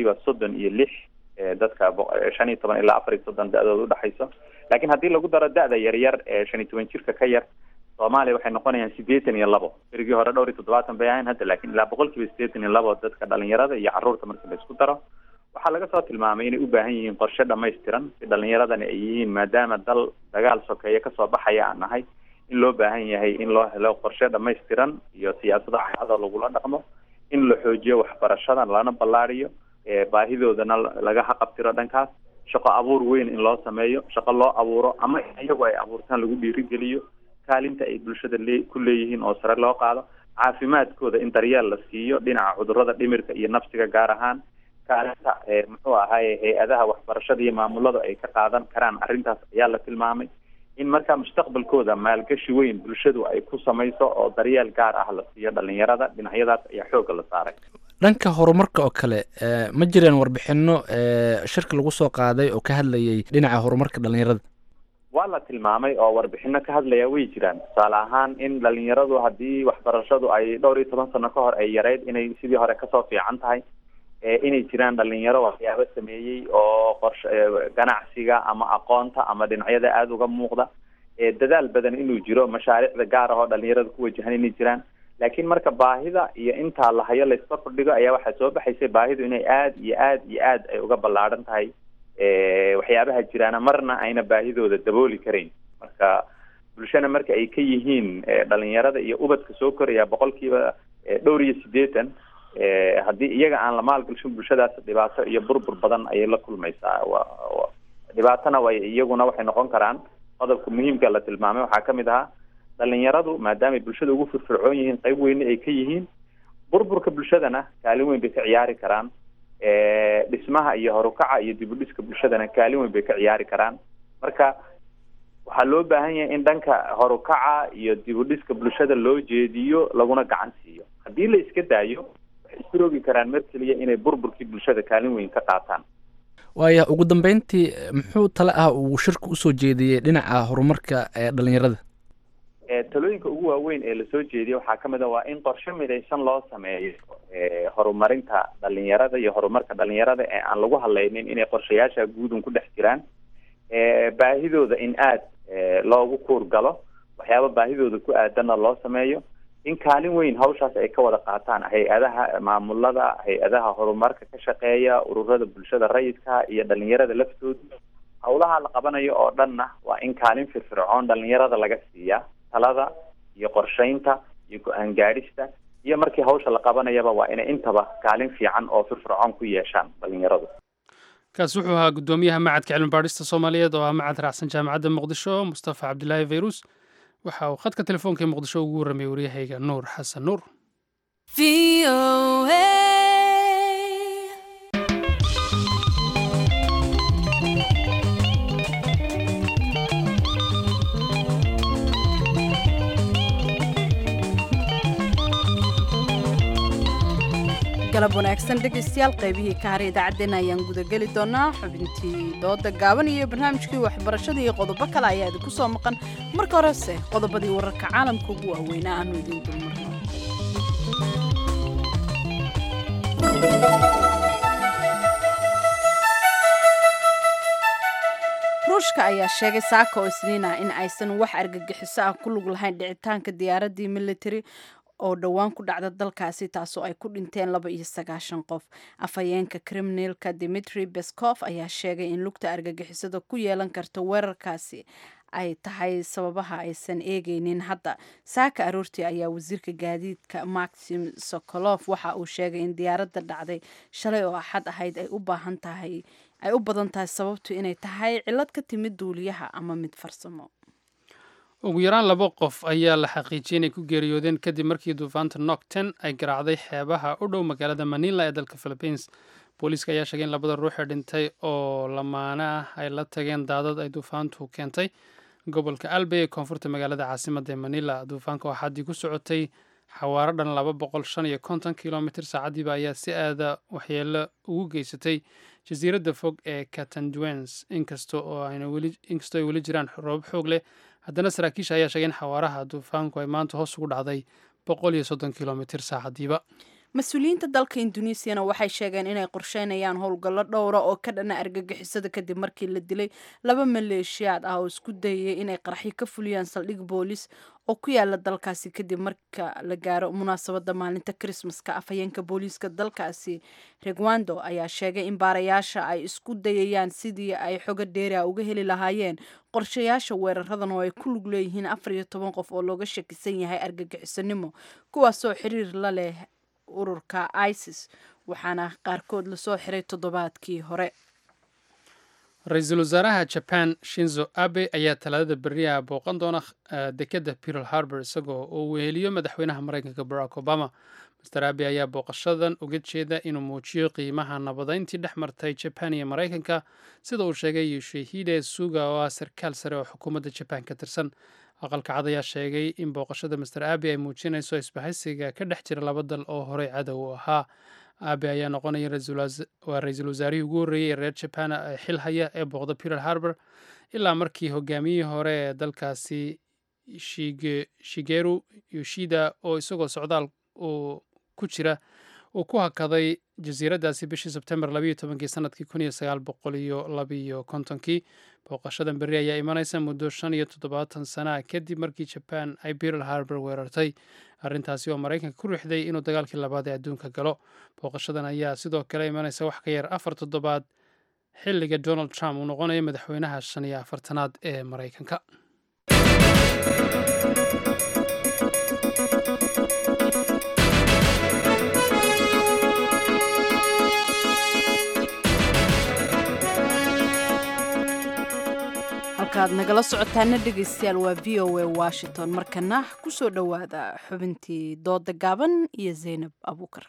36% dadka 15 ilaa 34 da'dooda u dhaxayso. laakiin haddii lagu daro da'da yaryar ee 15 jirka ka yar Soomaaliya waxay noqonayaan 82. berigii hore 70 bay ahayn hadda, laakiin ilaa 82% dadka dhalinyarada iyo carruurta marka la isku daro waxaa laga soo tilmaamay inay u baahan yihiin qorshe dhammaystiran si dhalinyaradana ay yihiin maadaama dal dagaal sokeeye kasoo baxaya aan nahay in loo baahan yahay in loo helo qorshe dhammaystiran iyo siyaasado cad oo lagula dhaqmo, in la xoojiyo waxbarashada lana ballaariyo, baahidoodana laga haqabtiro dhankaas, shaqo abuur weyn in loo sameeyo, shaqo loo abuuro ama iyagu ay abuurtaan lagu dhiirigeliyo, kaalinta ay bulshada ku leeyihiin oo sare loo qaado, caafimaadkooda in daryeel la siiyo dhinaca cudurrada dhimirka iyo nafsiga gaar ahaan, kaalinta muxuu ahaay hay-adaha waxbarashada iyo maamulada ay ka qaadan karaan arrintaas ayaa la tilmaamay. in markaa mustaqbalkooda maalgashi weyn bulshadu ay ku samayso oo daryeel gaar ah la siiyo dhalinyarada. dhinacyadaas ayaa xoogga la saaray.
dhanka horumarka oo kale ma jireen warbixino shirka lagu soo qaaday oo ka hadlayay dhinaca horumarka dhalinyarada?
waa la tilmaamay oo warbixino ka hadlaya way jiraan. tusaale ahaan in dhalinyaradu haddii waxbarashadu ay 12 sano ka hor ay yareyd inay sidii hore kasoo fiican tahay, inay jiraan dhalinyaro waxyaabo sameeyey oo qorshe ganacsiga ama aqoonta ama dhinacyada aada uga muuqda, dadaal badan inuu jiro, mashaariicda gaar ah oo dhalinyarada ku wajahan inay jiraan. laakiin marka baahida iyo intaa la hayo la isba kordhigo ayaa waxaa soo baxaysay baahidu inay aad ay uga ballaaran tahay waxyaabaha jiraana marna ayna baahidooda dabooli karayn. marka bulshana marka ay ka yihiin dhalinyarada iyo ubadka soo koraya 80% haddii iyaga aan la maalgashin bulshadaas dhibaato iyo burbur badan ayay la kulmaysaa. dhibaatana iyaguna waxay noqon karaan. qodobka muhiimka la tilmaamay waxaa kamid ahaa dhalinyaradu maadaama bulshada ugu firfircoon yihiin qayb weyne ay ka yihiin, burburka bulshadana kaalin weyn bay ka ciyaari karaan, dhismaha iyo horukaca iyo dib u dhiska bulshadana kaalin weyn bay ka ciyaari karaan. marka waxaa loo baahan yahay in dhanka horukaca iyo dib u dhiska bulshada loo jeediyo laguna gacan siiyo. haddii la iska daayo waxay isroogi karaan mar keliya inay burburkii bulshada kaalin weyn ka qaataan.
waaya ugu dambeyntii muxuu tale ah uu shirku usoo jeediyey dhinaca horumarka dhalinyarada?
talooyinka ugu waaweyn ee lasoo jeediyay waxaa kamid a waa in qorshe midaysan loo sameeyo horumarinta dhalinyarada iyo horumarka dhalinyarada ee aan lagu hadlaynin inay qorshayaasha guudun ku dhex jiraan, baahidooda in aad loogu kuur galo, waxyaaba baahidooda ku aadanna loo sameeyo, in kaalin weyn hawshaas ay ka wada qaataan hay-adaha maamulada, hay-adaha horumarka ka shaqeeya, ururada bulshada rayidka iyo dhalinyarada laftooda. hawlaha la qabanayo oo dhanna waa in kaalin firfircoon dhalinyarada laga siiyaa, talada iyo qorshaynta iyo go-aan gaadhista, iyo markii hawsha la qabanayaba waa inay intaba kaalin fiican oo firfircoon ku yeeshaan dhalinyaradu.
kaas wuxuu ahaa guddoomiyaha macadka cilmi baadhista Soomaaliyeed oo ah macad raacsan jaamacadda Muqdisho, Mustafa Cabdilaahi Fayrus. waxa uu khadka telefoonka Muqdisho ugu warramay wariyahayga Nuur Xasan Nuur.
galab galab wanaagsan dhegaystayaal qaybihii ka haray idaacaddeenna ayaan gudageli doonaa xubintii dooda gaaban iyo barnaamijkii waxbarashada iyo qodobo kale ayaa idinku soo maqan marka horese qodobadii wararka caalamka ugu waaweynaa aanu idin dulmarno. ruushka ayaa sheegay saaka oo isniina in aysan wax argagixiso ah ku lug lahayn dhicitaanka diyaaradii military oo dhowaan ku dhacda dalkaasi taasoo ay ku dhinteen 29 qof. afhayeenka kriminalka Dmitry Peskov ayaa sheegay in lugta argagixisada ku yeelan karto weerarkaasi ay tahay sababaha aysan eegaynin hadda. saaka aroortii ayaa wasiirka gaadiidka Maxim Sokolov waxa uu sheegay in diyaaradda dhacday shalay oo axad ahayd ay u badan tahay sababtu inay tahay cilad ka timid duuliyaha ama mid farsamo.
ugu yaraan 2 qof ayaa la xaqiijiyay inay ku geeriyoodeen kadib markii duufaanta Nocten ay garaacday xeebaha u dhow magaalada Manila ee dalka Philippines. booliiska ayaa sheegay in 2 ruux ee dhintay oo lamaane ah ay la tageen daadad ay duufaantu keentay gobolka Albay ee koonfurta magaalada caasimadda Manila. duufaanka waxaa dib ku socotay xawaaro dhan 250 kilomitir saacadiiba ayaa si aada waxyeello ugu geysatay jasiiradda fog ee Catanduanes. inkastoo ay weli jiraan roobab xoog leh, haddana saraakiisha ayaa sheegay in xawaaraha duufaanku ay maanta hoos ugu dhacday 130 kilomitir saacadiiba.
mas-uuliyiinta dalka Indonesia waxay sheegeen inay qorsheynayaan howlgallo dhowra oo ka dhana argagixisada kadib markii la dilay 2 maleeshiyaad ah oo isku dayay inay qaraxyo ka fuliyaan saldhig boolis oo ku yaala dalkaasi kadib marka la gaaro munaasabadda maalinta Christmaska. afhayeenka booliiska dalkaasi Reguando ayaa sheegay in baarayaasha ay isku dayayaan sidii ay xogo dheeri ah uga heli lahaayeen qorshayaasha weeraradan oo ay ku lug leeyihiin 14 qof oo looga shakisan yahay argagixisanimo kuwaasoo xiriir la leh ururka ISIS, waxaana qaarkood la soo xiray toddobaadkii hore.
ra-iisul wasaaraha Japan Shinzo Abe ayaa talaadada berriha booqan doona dekedda Pearl Harbor isagoo uu weheliyo madaxweynaha Mareykanka Barack Obama. Mr. Abe ayaa booqashadan uga jeeda inuu muujiyo qiimaha nabadeyntii dhex martay Japan iyo Mareykanka, sida uu sheegay Yoshihide Suga oo ah sarkaal sare oo xukuumadda Japan ka tirsan. aqalka cad ayaa sheegay in booqashada Mr. Abe ay muujinayso isbahaysiga ka dhex jira 2 dal oo horey cadow u ahaa. Abe ayaa noqonaya ra-iisul wasaarihii ugu horreeyay ee reer Japan ee xil haya ee booqda Pearl Harbor ilaa markii hogaamiyihii hore ee dalkaasi Shigeru Yoshida oo isagoo socdaal ku jira uu ku hakaday jasiiraddaasi bishii Sebtembar 12 sanadkii 1952. booqashadan berri ayaa imanaysa muddo 75 sana kadib markii Japan ay Pearl Harbor weerartay, arrintaasi oo Mareykanka ku riixday inuu dagaalkii labaad ee adduunka galo. booqashadan ayaa sidoo kale imanaysa wax ka yar 4 toddobaad xilliga Donald Trump uu noqonayo madaxweynaha 45aad ee Mareykanka.
halkaad nagala socotaana dhegaystayaal waa VOA Washington. markana ku soo dhowaada xubintii dooda gaaban iyo Zaynab Abuukar.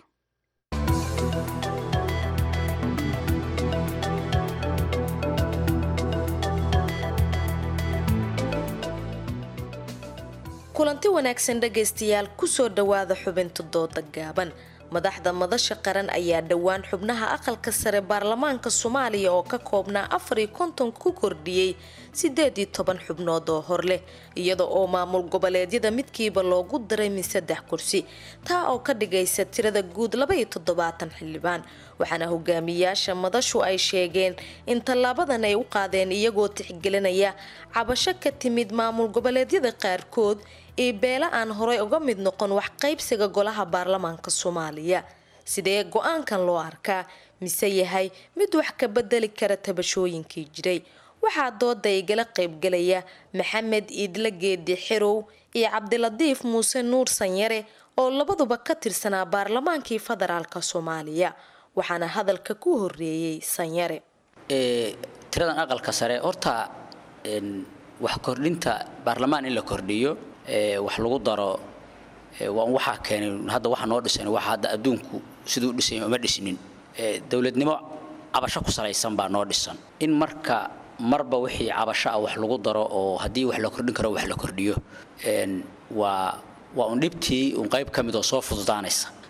kulanti wanaagsan dhegaystayaal ku soo dhowaada xubinta dooda gaaban. madaxda madasha qaran ayaa dhowaan xubnaha aqalka sare baarlamaanka Soomaaliya oo ka koobnaa 54 ku kordhiyay 18 xubnood oo hor leh, iyada oo maamul goboleedyada midkiiba loogu daray 3 kursi, taa oo ka dhigaysa tirada guud 27 xildhibaan. waxaana hogaamiyaasha madashu ay sheegeen in tallaabadan ay u qaadeen iyagoo tixgelinaya cabasho ka timid maamul goboleedyada qaarkood ee beela aan horey uga mid noqon wax qaybsiga golaha baarlamaanka Soomaaliya. sidee go'aankan loo arkaa mise yahay mid wax ka bedeli kara tabashooyinkii jiray? waxaa dooda igala qaybgalaya Maxamed Idla Geedi Xirow iyo Cabdiladiif Muuse Nuur Sanyare oo labaduba ka tirsanaa baarlamaankii federaalka Soomaaliya, waxaana hadalka ku horeeyay Sanyare.
tiradan aqalka sare horta wax kordhinta baarlamaan in la kordhiyo wax lagu daro waxa keenay hadda waxa noo dhisan waxa hadda adduunku sidoo dhisay uma dhisnin dawladnimo cabasho ku salaysan baa noo dhisan in marba wixii cabasho ah wax lagu daro oo hadii wax la kordhin karo wax la kordhiyo waa un dhibtii un qayb kamid oo soo fududaanaysa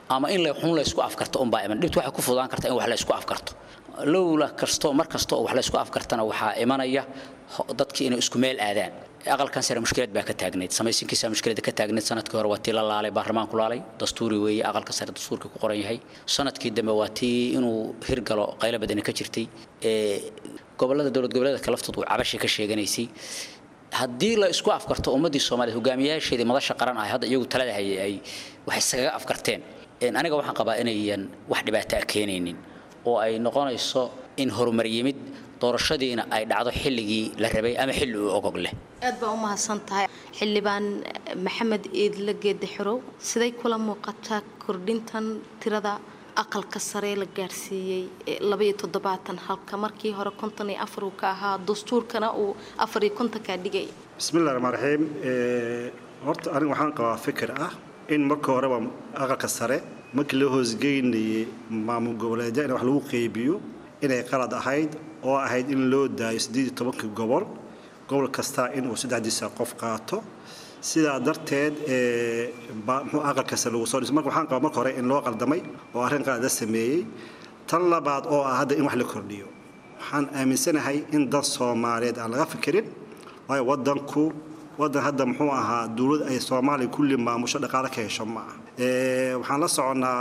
ama in la isku afkarto un baa iman dhibtu waxay ku fududaan kartaa in wax la isku afkarto lowla kasto mar kasto wax la isku afkartana waxaa imanaya dadkii inay isku meel aadaan aqalkan sare mushkilad baa ka taagneed samaysinkiisa mushkilada ka taagneed sanadkii hore waa tii la laalay baarlamaanku laalay dastuuri weeye aqalka sare dastuurka ku qoran yahay sanadkii dambe waa tii inuu hirgalo qaylo badan ka jirtay gobolada dowlad goboleedka laftoodu cabashi ka sheeganaysay haddii la isku afkarto ummadii Soomaaliyeed hogaamiyaasheedii madasha qaran ah hadda iyagu talada ay wax isaga afkarteen aniga waxaan qabaa inayan wax dhibaato ah keenaynin oo ay noqonayso in horumar yimid doorashadiina ay dhacdo xilligii la rabay ama xilli uu ogog leh
aad baa u mahadsantahay xildhibaan maxamed Eedle Geedixiro siday kula muuqataa kordhintan tirada aqalka sare la gaarsiiyay 27 halka markii hore 54 ka ahaa dastuurkana uu 54 ka dhigay
bismillaahir rahmaanir rahiim horta aniga waxaan qabaa fikir ah in marka hore aqalka sare markii la hoosgeynay maamul goboleedyada wax lagu qeybiyo inay qalad ahayd oo ahayd in loo daayo 18 gobol kasta in uu 3 qof qaato sida darteed muxuu aqalka sare lagu soo dhisay marka waxaan qabaa marka hore in loo qaldamay oo arrin qaad sameeyay tan labaad oo ah hadda in wax la kordhiyo waxaan aaminsanahay in dad Soomaaliyeed aan laga fikirin way wadanku wadan hadda muxuu ahaa dawlad ay Soomaaliya kulli maamusho dhaqaale ka hesho ma waxaan la soconaa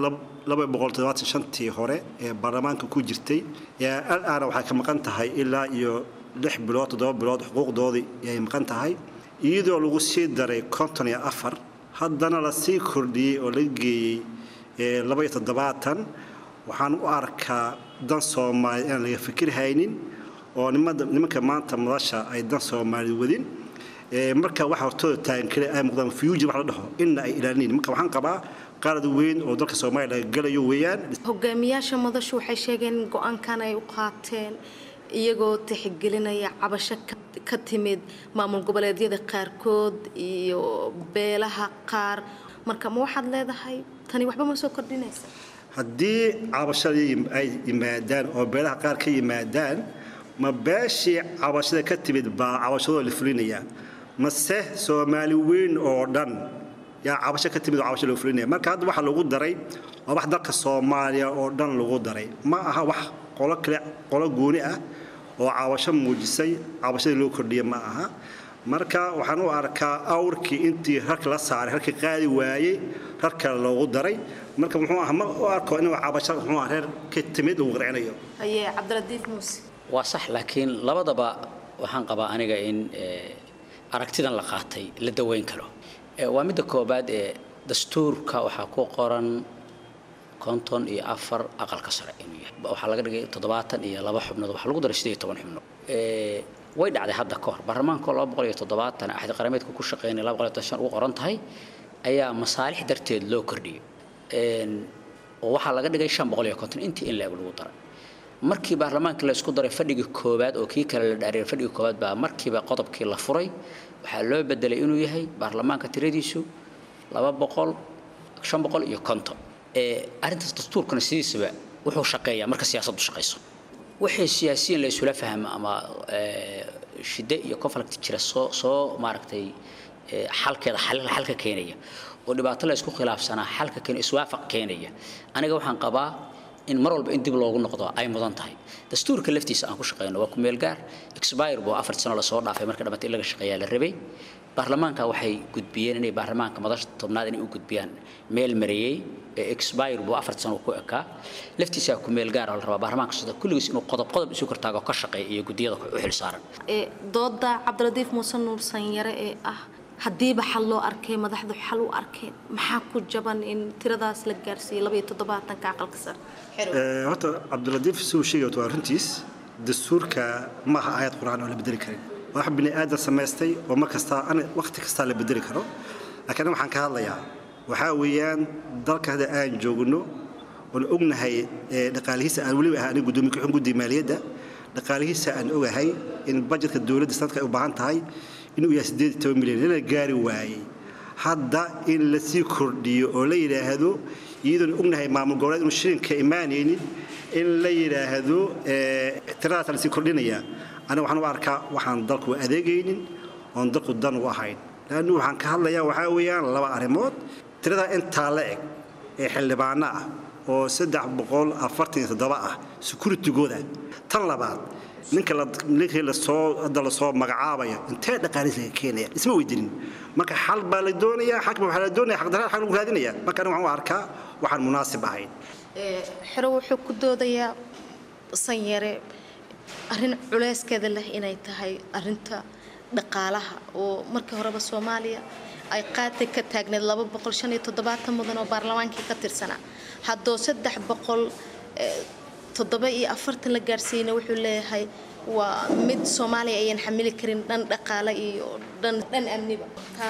275 hore ee baarlamaanka ku jirtay aan waxa ka maqan tahay ilaa iyo 6 bilood 7 bilood xuquuqdoodii ay maqan tahay iyadoo lagu sii daray 54 haddana la sii kordhiyay oo la geeyay 27 waxaan u arkaa dan Soomaali aan laga fikir haynin oo nimanka maanta madasha ay dan Soomaali wadin marka waxa hortooda taagan kale ay muqdam future wax la dhaho in ay ilaalin marka waxaan qabaa qalad weyn oo dalka Soomaaliya galayo weeyaan
hogaamiyaasha madashu waxay sheegeen go'aankan ay u qaateen iyagoo tixgelinaya cabasho ka timid maamul goboleedyada qaarkood iyo beelaha qaar marka ma waxaad leedahay tani waxba ma soo kordhinaysa
haddii cabashadii ay yimaadaan oo beelaha qaar ka yimaadaan ma beeshii cabashada ka timid baa cabashadoo la fulinaya mase Soomaali weyn oo dhan yaa cabasho ka timid oo cabasho loo fulinaya marka hadda waxa lagu daray waa wax dalka Soomaaliya oo dhan lagu daray ma aha wax qolo gooni ah oo cabasho muujisay cabashada loo kordhiyay ma aha marka waxaan u arkaa awrkii intii harka la saaray harka qaadi waayay harka loogu daray marka muxuu ahaa ma u arko inuu cabasho muxuu ahaa reer ka timid uu qarinayo
haye Cabdiradiif Muuse
waa sax laakiin labadaba waxaan qabaa aniga in aragtidan la qaatay la daweyn karo waa mid koobaad ee dastuurka waxa ku qoran 54 aqalka sare inuu yahay waxa laga dhigay 72 xubnood waxa lagu daray 18 xubnood way dhacday hadda ka hor baarlamaanka 270 ahad qarameedku ku shaqeynay 215 uu qoran tahay ayaa masaalix darteed loo kordhiyay oo waxa laga dhigay 550 intii in lagu daray markii baarlamaanka la isku daray fadhiga koobaad oo kii kale la dhaariyay fadhiga koobaad baa markiiba qodobkii la furay waxa loo bedelay inuu yahay baarlamaanka tiradiisu 550 arintaas dastuurkana sidiisaba wuxuu shaqeeyaa marka siyaasaddu shaqeyso wixii siyaasiyiin la isula fahmo ama shida iyo conflict jira soo maaragtay xalka keenaya oo dhibaato la isku khilaafsanaa xalka keen iswaafaq keenaya aniga waxaan qabaa in mar walba in dib loogu noqdo ay mudan tahay dastuurka laftiisa aan ku shaqeyno waa ku meel gaar expire boo 4 sano la soo dhaafay marka dhammaantii laga shaqeeyaa la rabay baarlamaanka waxay gudbiyeen inay baarlamaanka madasha tobnaad inay u gudbiyaan meel mariyay expire boo 4 sano ku ekaa laftiisa ku meel gaar ah la rabaa baarlamaanka sida kulligiis inuu qodob isu kartaago ka shaqeeyo iyo gudiyada ku xil saaran
dooda Cabdiradiif Muuse Nuur Sanyare ee ah hadiiba xal loo arkay madaxdu xal u arkeen maxaa ku jaban in tiradaas la gaarsiiyay 27 ka aqalka sare
horta Cabdiradiif soo sheegay waa runtiis dastuurka ma aha ayad quraan oo la bedeli karin wax bini aadam sameystay oo markasta waqti kasta la bedeli karo laakiin waxaan ka hadlayaa waxa weeyaan dalka hada aan joogno oo ognahay dhaqaalihiisa aan wali ahaan gudoomiye ku guddi maaliyadda dhaqaalihiisa aan ogahay in budgetka dawladda sanadka ay u baahan tahay inuu yahay 18 milyan la gaari waayay hadda in la sii kordhiyo oo la yiraahdo iyadoo ognahay maamul goboleed inuu shirinka imaanaynin in la yiraahdo tirada la sii kordhinaya ana waxaan u arkaa waxaan dalku adeegaynin oo dalku dan u ahayn laanu waxaan ka hadlayaa waxa weeyaan laba arimood tirada inta la eg ee xildhibaano ah oo 347 ah security-gooda tan labaad ninkii la soo magacaabaya intee dhaqaalihiisa keenaya isma weydiinin marka xal baa la doonayaa xakma waxa la doonayaa xaqdarrada xal lagu raadinayaa marka waxaan u arkaa waxaan munaasib ahayn
xero wuxuu ku doodayaa sanyare arrin culeyskeeda leh inay tahay arrinta dhaqaalaha oo markii horeba Soomaaliya ay qaatay ka taagneed 257 mudan oo baarlamaankii ka tirsanaa haddoo 347 la gaarsiinay wuxuu leeyahay waa mid Soomaaliya ayaan xamili karin dhan dhaqaale iyo dhan amniba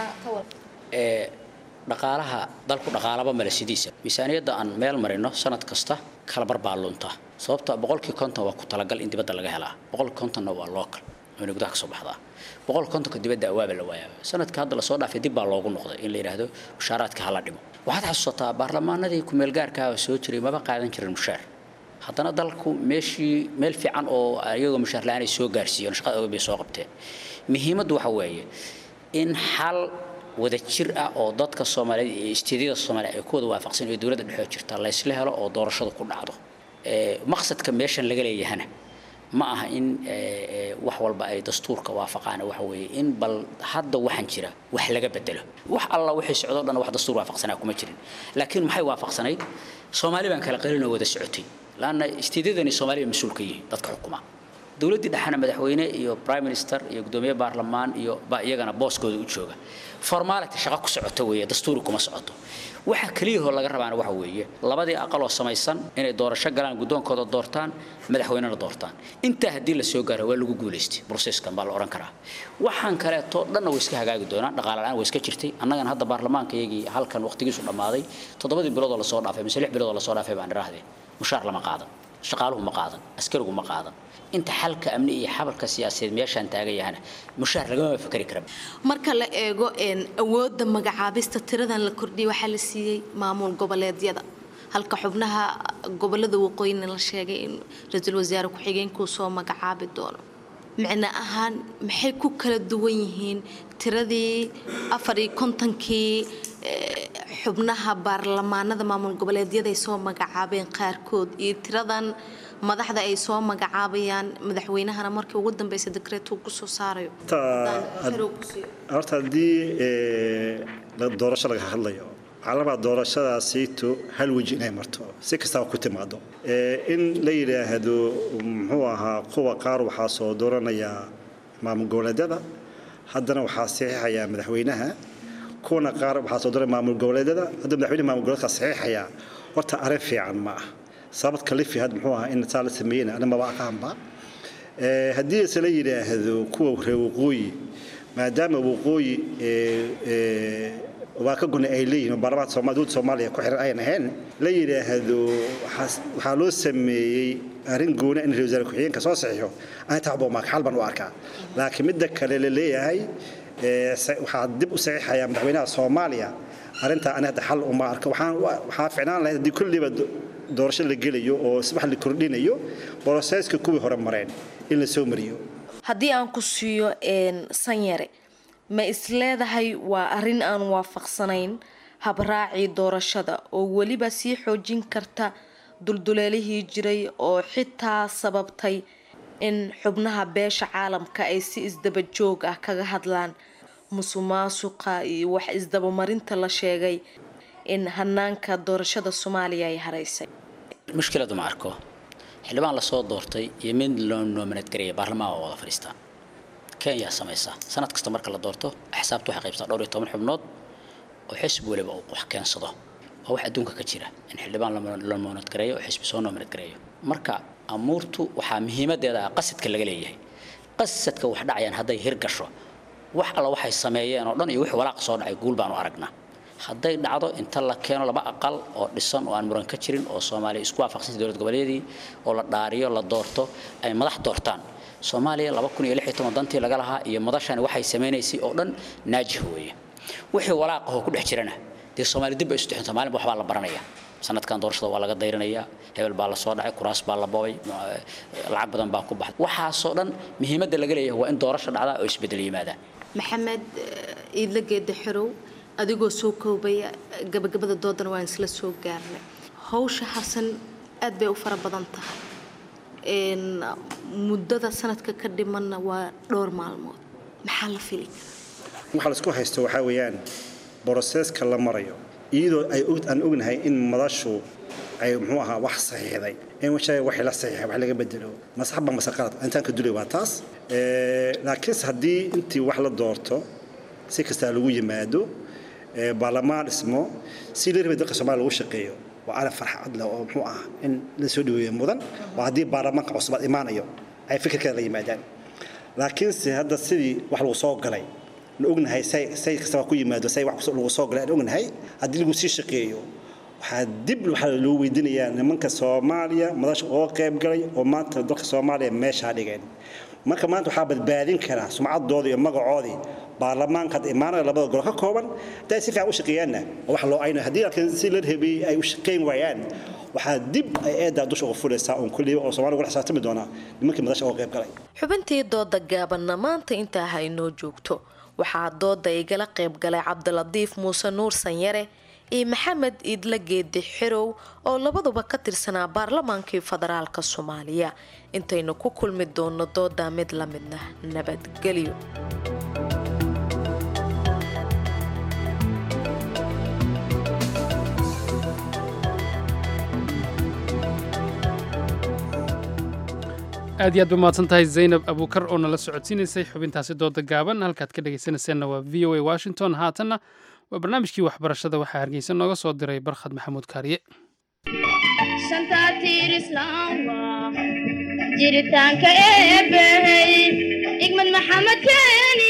dhaqaalaha dalku dhaqaalaba malasidiisa miisaaniyada aan meel marino sanad kasta kala barbaa lunta sababta 150 waa ku talagal in dibadda laga helaa 150 waa local oo gudaha ka soo baxda 150 dibadda awaaba la waayaa sanadka hadda la soo dhaafay dib baa loogu noqday in la yiraahdo mushaaraadka hala dhimo waxaad xasuusataa baarlamaanadii ku meel gaarka ah soo jiray maba qaadan jirin mushaar haddana dalku meel fiican oo ayagoo mushaar la'aan ay soo gaarsiiyeen shaqada ay soo qabteen muhiimaddu waxa weeye in xal wada jir ah oo dadka Soomaaliyeed iyo istiidada Soomaaliyeed ay ku wada waafaqsan ee dawladda dhexe jirta la isla helo oo doorashadu ku dhacdo maqsadka meeshan laga leeyahana ma aha in wax walba ay dastuurka waafaqaan waxa weeye in bal hadda waxan jira wax laga bedelo wax alla wixii socdo dhan wax dastuur waafaqsanaa kuma jirin laakiin maxay waafaqsanayd Soomaali baan kala qeylin oo wada socotay laana istiidadani Soomaaliya mas'uul ka yihiin dadka xukuma dawladda dhaxana madaxweyne iyo prime minister iyo gudoomiye baarlamaan iyo iyagana booskooda u jooga formality shaqo ku socoto weeye dastuur kuma socoto waxa kaliya oo laga rabaa waxa weeye labadii aqal oo samaysan inay doorasho galaan gudoonkooda doortaan madaxweynena doortaan inta hadii la soo gaaro waa lagu guuleystay processkan baa la oran karaa waxaan kale to dhanna way iska hagaagi doonaan dhaqaale la'aan way iska jirtay annagana hadda baarlamaanka iyagii halkan waqtigiisu dhamaaday 7 bilood oo la soo dhaafay mise 6 bilood oo la soo dhaafay baan raahdeen mushaar lama qaadan shaqaaluhu ma qaadan askarigu ma qaadan inta xalka amni iyo xabalka siyaasadeed meeshan taagayahana mushaar laga fikri karo
marka la eego awoodda magacaabista tiradan la kordhiyay waxa la siiyay maamul goboleedyada halka xubnaha gobolada waqooyi la sheegay in ra'iisul wasaare ku xigeenku soo magacaabi doono macna ahaan maxay ku kala duwan yihiin tiradii 450kii xubnaha baarlamaanada maamul goboleedyada ay soo magacaabeen qaarkood iyo tiradan madaxda ay soo magacaabayaan madaxweynahana markii ugu dambeysay dekreeto ku soo saarayo
horta hadii la doorasho laga hadlayo calama doorashadaasiitu hal waji inay marto si kasta ku timaado in la yiraahdo muxuu ahaa kuwa qaar waxa soo dooranaya maamul goboleedyada haddana waxa saxiixaya madaxweynaha kuna qaar waxa soo dooranaya maamul goboleedyada hadda madaxweynaha maamul goboleedka saxiixaya horta arrin fiican ma aha sabab kalifi had muxuu ahaa in taal sameeyna ana ma aqaanba hadii isla yiraahdo kuwa waqooyi maadaama waqooyi waa ka gun ay leeyihiin baarlamaanka Soomaaliya ku xiran ay ahayn la yiraahdo waxa loo sameeyay arrin goona in ra'iisul wasaare ku xigeenka soo saxiixo ay taabo ma xal ban u arkaa laakiin mid kale la leeyahay waxa dib u saxiixaya madaxweynaha Soomaaliya arrinta ana hadda xal uma arka waxa fiicnaan lahayd kulliba doorasho la gelayo oo sabax la kordhinayo processka kuwii hore mareen in la soo mariyo
haddii aan ku siiyo sanyare ma isleedahay waa arrin aan waafaqsanayn habraaci doorashada oo waliba sii xoojin karta dulduleelihii jiray oo xitaa sababtay in xubnaha beesha caalamka ay si isdaba joog ah kaga hadlaan musuqmaasuqa iyo wax isdaba marinta la sheegay in hanaanka doorashada Soomaaliya ay hareysay
mushkiladu ma arko xildhibaan la soo doortay iyo mid loo nominate gareeyay baarlamaanka wada fadhiista Kenya samaysa sanad kasta marka la doorto xisaabtu waxa qaybsan 12 xubnood oo xisbi waliba uu wax keensado oo wax adduunka ka jira in xildhibaan la nominate gareeyo oo xisbi soo nominate gareeyo marka amuurtu waxa muhiimadeeda qasadka laga leeyahay qasadka wax dhacayaan haday hirgasho wax alla waxay sameeyeen oo dhan iyo wix walaaq soo dhacay guul baan u aragnaa hadday dhacdo inta la keeno laba aqal oo dhisan oo aan muran ka jirin oo Soomaaliya isku waafaqsan dawlad goboleedii oo la dhaariyo la doorto ay madax doortaan Soomaaliya 2016 dantii laga lahaa iyo madashani waxay sameeynaysi oo dhan naajih weeye wixii walaaq oo ku dhex jirana dee Soomaaliya dib ay isu tixinta maalin wax baa la baranaya sanadkan doorashada waa laga dayranaya hebel baa la soo dhacay kuraas baa la boobay lacag badan baa ku baxday waxa soo dhan muhiimadda laga leeyahay waa in doorasho dhacda oo isbedel yimaada
maxamed idlageeda xorow adigoo soo koobaya gabagabada doodana waan isla soo gaarnay hawsha harsan aad bay u fara badan tahay muddada sanadka ka dhimanna waa dhowr maalmood maxaa la fili karaa
waxa la isku haysto waxaa weeyaan boroseska la marayo iyadoo aan ognahay in madashu ay muxuu ahaa wax saxiixday in wax la saxiixay wax laga bedelo masaxba masaqad intaan ka dulay waa taas laakiin haddii intii wax la doorto si kasta lagu yimaado baarlamaan ismo si leeyahay dadka Soomaaliya lagu shaqeeyo waa aan farxad leh oo muxuu ah in la soo dhaweeyo mudan waa haddii baarlamaanka cusub imaanayo ay fikirkeeda la yimaadaan laakiin si hadda sidii wax lagu soo galay la ognahay say kasta ku yimaado say wax lagu soo galay la ognahay haddii lagu sii shaqeeyo waxaa dib waxa loo weydiinayaa nimanka Soomaaliya madasha oo qayb galay oo maanta dalka Soomaaliya meesha dhigeen marka maanta waxaa badbaadin kara sumcaddooda iyo magacoodii baarlamaanka imaanaya labada gol ka kooban taa si fiican u shaqeeyana wax loo ayna haddii laakiin si la rabay ay u shaqeyn waayaan waxaa dib ay eedaa dusha ugu fulaysaa oo kulliba oo Soomaaliya ugu xisaabtami doona nimankii madasha oo qayb galay
xubintii dooda gaabanna maanta intaa haynoo joogto waxaa dooda igala qayb galay Cabdiladiif Muuse Nuur Sanyare iyo Maxamed Idla Geedi Xirow oo labaduba ka tirsanaa baarlamaankii federaalka Soomaaliya intaynu ku kulmi doono dooda mid la midna nabadgelyo
aad iyo aad umahadsan tahay Zaynab Abuukar oo nala socodsiinaysay xubintaasi dooda gaaban halkaad ka dhagaysanaysaanna waa VOA Washington haatanna waa barnaamijkii waxbarashada waxaa Hargeysa nooga soo diray Barkhad Maxamuud Kaariye
jiritaanka eebbahey igmad maxamed keeni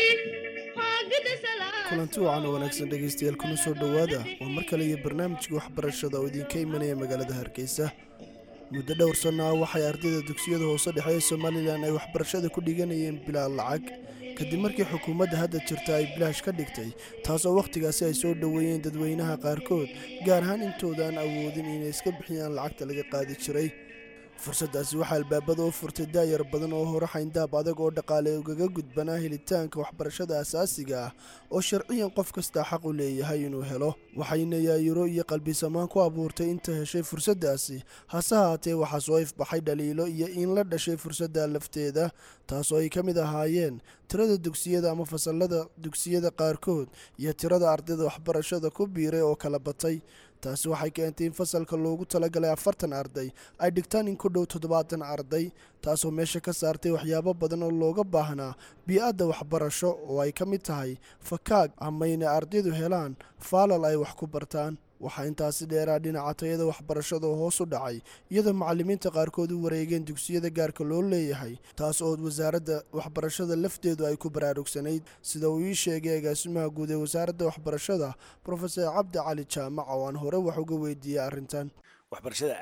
kulanti wacan oo wanaagsan dhegaystayaal kuna soo dhowaada waa mar kale iyo barnaamijkii waxbarashada oo idinka imanaya magaalada Hargeysa muddo dhowr sano ah waxay ardayda dugsiyada hoose dhexe ee Soomaaliland ay waxbarashada ku dhiganayeen bilaa lacag kadib markii xukuumadda hadda jirta ay bilaash ka dhigtay taasoo waqtigaasi ay soo dhaweeyeen dadweynaha qaarkood gaar ahaan intooda aan awoodin inay iska bixiyaan lacagta laga qaadi jiray fursadaasi waxaa albaabada u furtay daayar badan oo hore xayndaab adag oo dhaqaale ugaga gudbanaa helitaanka waxbarashada asaasiga ah oo sharciyan qof kasta xaq u leeyahay inuu helo waxayna yaayiro iyo qalbi samaan ku abuurtay inta heshay fursadaasi hase haatee waxaa soo ifbaxay dhaliilo iyo in la dhashay fursadda lafteeda taasoo ay ka mid ahaayeen tirada dugsiyada ama fasallada dugsiyada qaarkood iyo tirada ardayda waxbarashada ku biiray oo kala batay taasi waxay keentay in fasalka loogu talagalay 40 arday ay dhigtaan in ku dhow 70 arday taasoo meesha ka saartay waxyaabo badan oo looga baahnaa bi'adda waxbarasho oo ay ka mid tahay fakaag ama inay ardaydu helaan faalal ay wax ku bartaan waxaa intaasi dheeraa dhinaca tayada waxbarashada oo hoos u dhacay iyadoo macallimiinta qaarkood u wareegeen dugsiyada gaarka loo leeyahay taas oo wasaaradda waxbarashada lafteedu ay ku baraarugsanayd sida uu ii sheegay agaasimaha guud ee wasaaradda waxbarashada Professor Cabdi Cali Jaamac oo aan hore wax uga weydiiyay arrintan
waxbarashada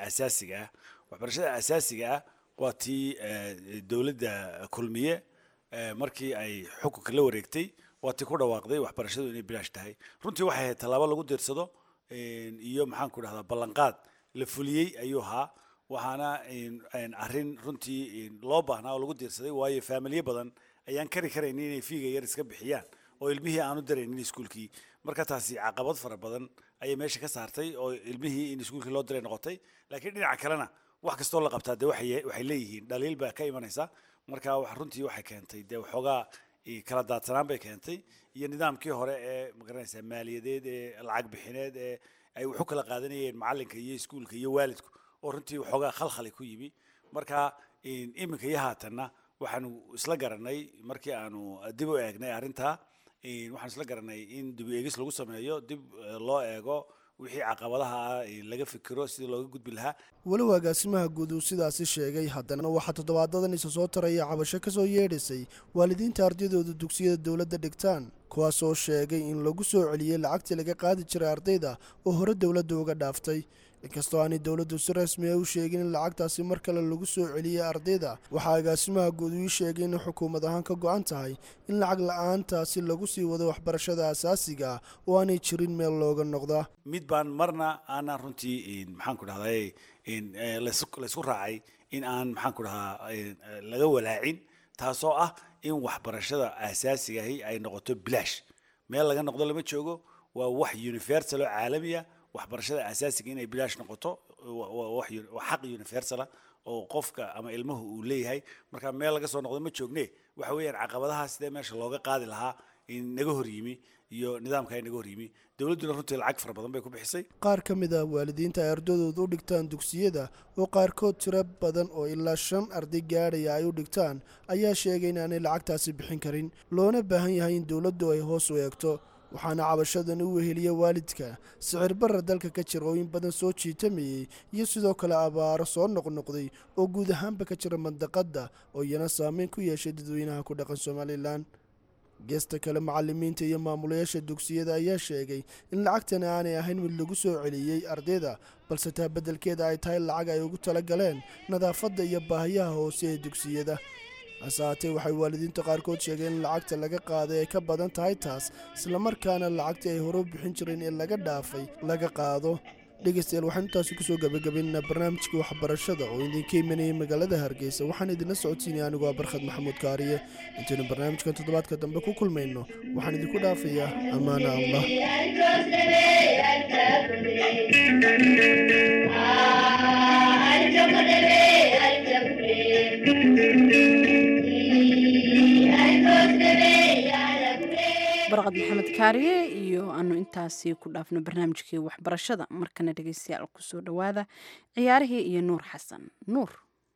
asaasiga ah waa tii dawladda kulmiye markii ay xukunka la wareegtay waa tii ku dhawaaqday waxbarashadu inay bilaash tahay runtii waxay ahayd tallaabo lagu diirsado iyo maxaan ku dhahdaa ballanqaad la fuliyey ayuu ahaa waxaana arrin runtii loo baahnaa oo lagu diirsaday waayo faamilyo badan ayaan karaynin inay fiiga yar iska bixiyaan oo ilmihii aanu daraynin iskuulkii marka taasi caqabad fara badan ayay meesha ka saartay oo ilmihii in iskuulkii loo diray noqotay laakiin dhinaca kalena wax kastoo la qabtaa dee waxay leeyihiin dhaliil baa ka imanaysa marka runtii waxay keentay dee waxoogaa kala daadsanaan bay keentay iyo nidaamkii hore ee magaranaysaa maaliyadeed ee lacag bixineed ee ay wuxuu kala qaadanayeen macallinka iyo iskuulka iyo waalidku oo runtii waxoogaa khalkhali ku yimi marka iminka iyo haatanna waxaanu isla garanay markii aanu dib u eegnay arrintaa waxaanu isla garanay in dib u eegis lagu sameeyo dib loo eego wixii caqabadaha laga fikiro sidii looga gudbi lahaa
walow agaasimaha guud uu sidaasi sheegay haddana waxaa toddobaadadan isa soo taraya cabasho ka soo yeedhaysay waalidiinta ardaydooda dugsiyada dowladda dhigtaan kuwaasoo sheegay in lagu soo celiyey lacagtii laga qaadi jiray ardayda oo hore dowladda uga dhaaftay inkastoo aanay dowladdu si rasmi ah u sheegin in lacagtaasi mar kale lagu soo celiyey ardayda waxaa agaasimaha guud uu sheegay in xukuumad ahaan ka go'an tahay in lacag la'aantaasi lagu sii wado waxbarashada asaasiga ah oo aanay jirin meel looga noqda
mid baan marna aanaan runtii maxaan ku dhahday laysku raacay in aan maxaan ku dhahaa laga walaacin taasoo ah in waxbarashada asaasiga ahi ay noqoto bilaash meel laga noqdo lama joogo waa wax universal oo caalamiya waxbarashada asaasiga inay bilaash noqoto waa xaq universal oo qofka ama ilmuhu uu leeyahay marka meel laga soo noqdo ma joogne waxa weeyaan caqabadaha sidee meesha looga qaadi lahaa in naga hor yimi iyo nidaamka ay naga hor yimi dowladduna runtii lacag fara badan bay ku bixisay
qaar ka mid ah waalidiinta ay ardadooda u dhigtaan dugsiyada oo qaarkood tiro badan oo ilaa 5 arday gaadhaya ay u dhigtaan ayaa sheegay inaanay lacagtaasi bixin karin loona baahan yahay in dowladdu ay hoos u eegto waxaana cabashadan u weheliya waalidka sicir barra dalka ka jira oo in badan soo jiitamayay iyo sidoo kale abaaro soo noqnoqday oo guud ahaanba ka jira mandaqadda oo iyana saameyn ku yeeshay dadweynaha ku dhaqan Somaliland geesta kale macallimiinta iyo maamulayaasha dugsiyada ayaa sheegay in lacagtan aanay ahayn mid lagu soo celiyey ardayda balse taa beddelkeeda ay tahay lacag ay ugu talagaleen nadaafadda iyo baahiyaha hoose ee dugsiyada hase haatee waxay waalidiinta qaarkood sheegeen in lacagta laga qaaday ay ka badan tahay taas islamarkaana lacagtii ay hore u bixin jireen ee laga dhaafay laga qaado dhegeystayaal waxaan intaasi kusoo gabagabaynaynaa barnaamijka waxbarashada oo idinka imanayay magaalada hargeysa waxaan idinla socodsiinaya anigoo ah barkhad maxamuud kaariye intaynu barnaamijkan toddobaadka dambe ku kulmayno waxaan idinku dhaafayaa ammaana allah
barqad maxamed kaariye iyo aanu intaasi ku dhaafno barnaamijkii waxbarashada markana dhegeystayaal kusoo dhawaada ciyaarihii iyo nuur xasan nuur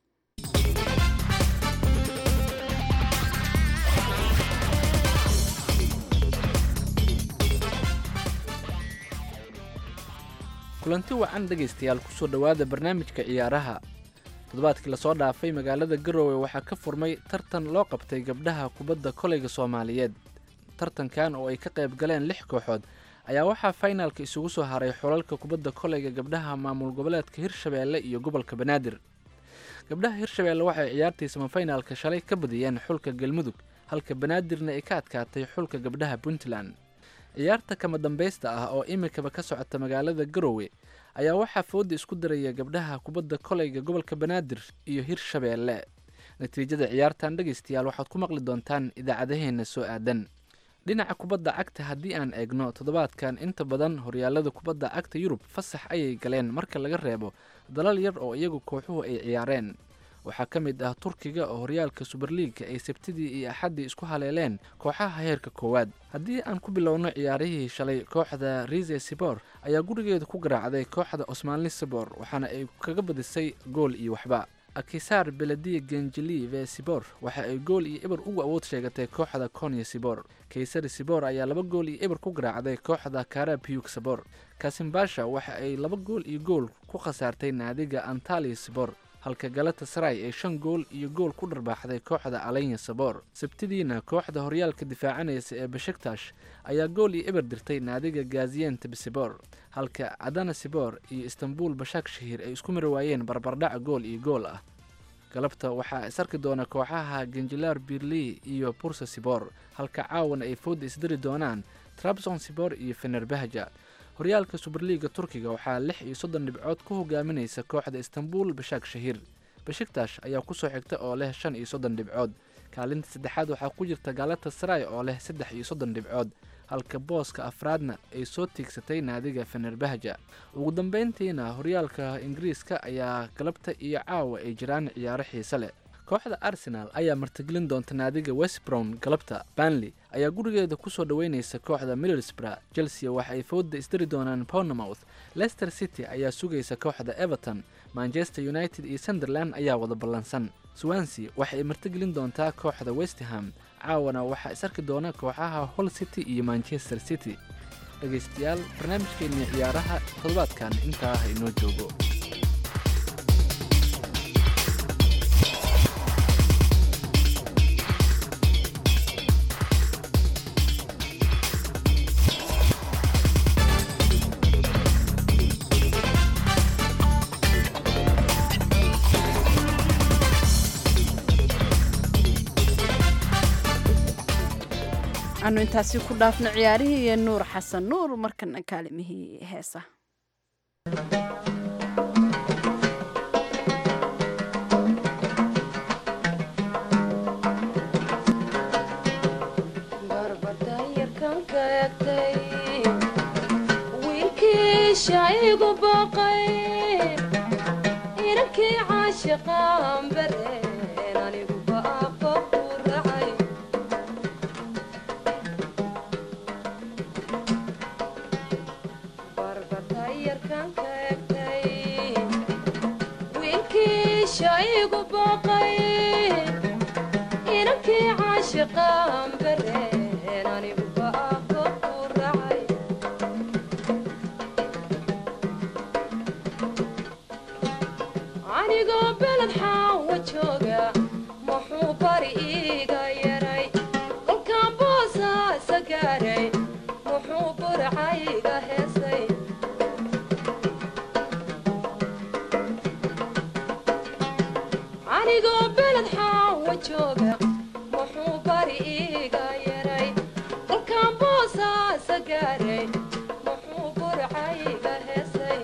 kulanti wacan dhegaystayaal kusoo dhowaada barnaamijka ciyaaraha toddobaadkii lasoo dhaafay magaalada garowe waxaa ka furmay tartan loo qabtay gabdhaha kubadda koleyga soomaaliyeed tartankan oo ay ka qayb galeen 6 kooxood ayaa waxaa faynaalka isugu soo haray xulalka kubadda koleyga gabdhaha maamul goboleedka Hirshabeelle iyo gobolka Banaadir gabdhaha Hirshabeelle waxay ciyaartii semifinalka shalay ka badiyeen xulka Galmudug halka Banaadirna ay ka adkaatay xulka gabdhaha Puntland ciyaarta kama dambaysta ah oo imikaba ka socota magaalada Garowe ayaa waxaa fooda isku daraya gabdhaha kubadda koleyga gobolka Banaadir iyo Hirshabeelle natiijada ciyaartan dhageystayaal waxaad ku maqli doontaan idaacadaheena soo aadan dhinaca kubadda cagta haddii aan eegno toddobaadkan inta badan horyaalada kubadda cagta Yurub fasax ayay galeen marka laga reebo dalal yar oo iyagu kooxuhu ay ciyaareen waxaa ka mid ah Turkiga oo horyaalka Super League ay Sabtidii iyo Axaddii isku haleeleen kooxaha heerka koowaad haddii aan ku bilowno ciyaarihii shalay kooxda Rizespor ayaa gurigeeda ku garaacday kooxda Osmanlispor waxaana ay kaga badisay gool iyo waxba Akisar Belediye Genjili Vesibor waxa ay gool iyo eber ugu awood sheegatay kooxda Konyaspor Kayseri Sibor ayaa 2 gool iyo eber ku garaacday kooxda Karabiyuksabor Kasimbasha waxa ay 2 gool iyo gool ku khasaartay naadiga Antalyaspor halka Galatasaray ay 5 gool iyo gool ku dharbaaxday kooxda Alanyaspor Sabtidiina kooxda horyaalka difaacanaysa ee Besiktas ayaa gool iyo eber dirtay naadiga Gaziantepspor halka Adanaspor iyo Istanbul Başakşehir ay isku marwaayeen barbardhac gool iyo gool ah galabta waxaa isarki doona kooxaha Genjilar Birli iyo Bursaspor halka caawan ay fooda isdiri doonaan Trabzonspor iyo Fenerbahce horyaalka Super League Turkiga waxaa 36 dhibcood ku hogaaminaysa kooxda Istanbul Başakşehir Besiktas ayaa ku soo xigta oo leh 35 dhibcood kaalinta saddexaad waxaa ku jirta Galatasaray oo leh 33 dhibcood halka booska afraadna ay soo tiigsatay naadiga Fenerbahce ugu dambeyntiina horyaalka Ingiriiska ayaa galabta iyo caawa ay jiraan ciyaaro xiiso leh kooxda Arsenal ayaa martigelin doonta naadiga West Brom galabta Burnley ayaa gurigeeda ku soo dhaweynaysa kooxda Middlesbrough Chelsea waxa ay fooda isdiri doonaan Bournemouth Leicester City ayaa sugaysa kooxda Everton Manchester United iyo Sunderland ayaa wada ballansan Swansea waxa ay martigelin doontaa kooxda West Ham caawana waxaa isarki doona kooxaha Hull City iyo Manchester City dhageystayaal barnaamijkeena ciyaaraha toddobaadkan intaa inoo joogo
anu intaasi ku dhaafno ciyaarihii iyo nuur xasan nuur markana kaalimihii heesa
shaygu baqay inankii caashiqaan bareen anigu baaqo ku racay barbatayarkan ka egtay wiilkii shaygu baqay inankii caashiqaan bareen anigu baaqo ku racay anigoo beled xaawa jooga muxuu bari iiga yaray kolkaan boosaasa gaaray muxuu burcayga heesay anigoo beled xaawa jooga muxuu bari iiga yaray kolkaan boosaasa gaaray muxuu burcayga heesay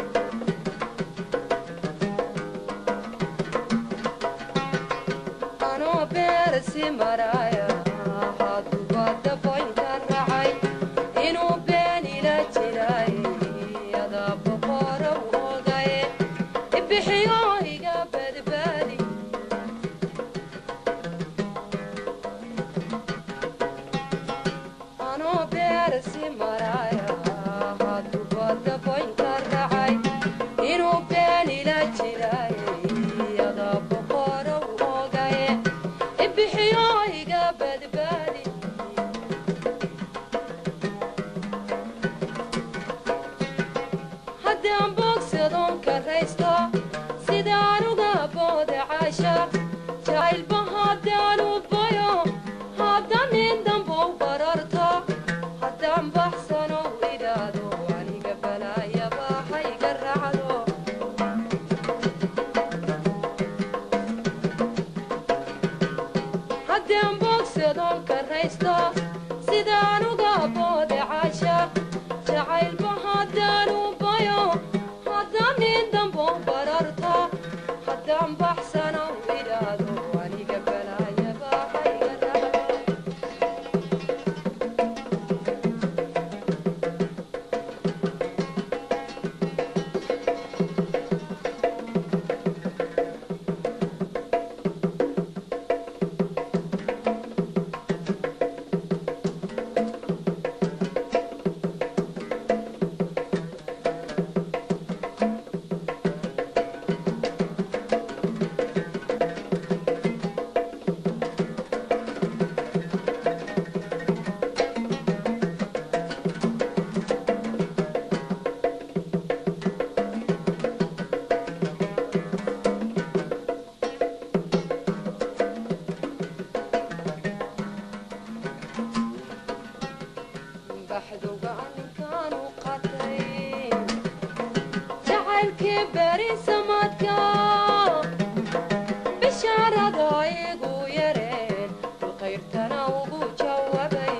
anoo beersi maraya haduba daboynka racay inuu been ila jiray adaa boqorow ogaye ibixiyo iga badbaadi anoo beersi maraya haduba daboynka racay inuu been ila jiray adaa boqorow ogaye ibixiyo iga badbaadi haddaan boogsadoon karaysto sidaan uga booda caashaq jacaylba haddaan u bayo haddaan nin dambow bararto haddaan baxsanow idhaado aniga balaayaba hayga raacdo haddaan boogsadoon karaysto sidaan uga booda caashaq jacaylba haddaan u bayo haddaan nin dambow bararto haddaan baxsanow idhaado aniga balaayaba hayga raacdo baxduga ninkaan u qatay jacaylkii beri samaadka bishaarada igu yareen bilqayrtana ugu jawaabay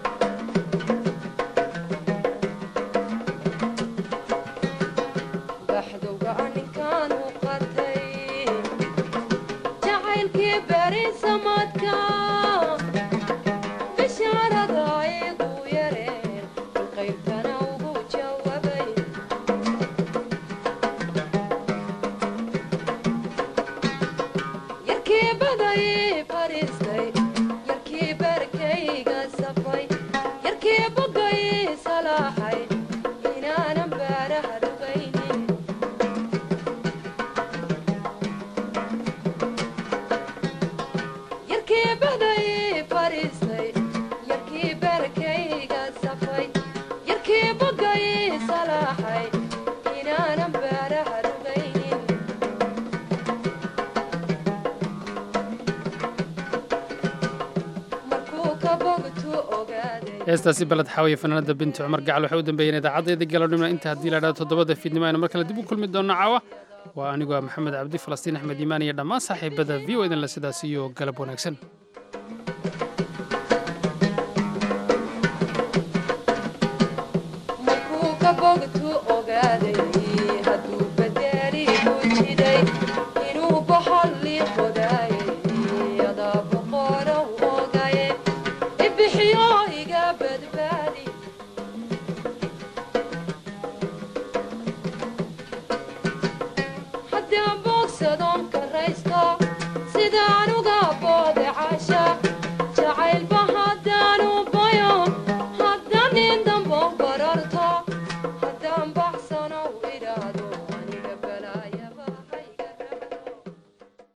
baxduga ninkaan u qatay jacaylkii beri samaadka bishaarada igu yareen bilqayrtana ugu jawaabay yarkii baday fariistay yarkii barkayga safay yarkii bogay salaaxay inaanan baaraha dhugaynin yarkii baday fariistay yarkii barkayga safay yarkii bogay salaaxay inaanan baaraha dhugaynin markuu ka bogtu ogaaday
heestaasi baled xaawiye fanaanada binti cumar gacal waxay u dambeeyeen idaacaddeeda galabnimo inta haddii la dhahdo toddobada fiidnimo aynu mar kale dib u kulmi doonno caawa waa anigoo maxamed cabdi falastiin axmed iimaan iyo dhammaan saaxiibada v o idinle sidaas iyo galab wanaagsan
markuu ka bogtu ogaaday hadduu bedeli u jiday inuu boholli qodaayay adaa boqorow ogaye ibixiyo iga badbaadi haysto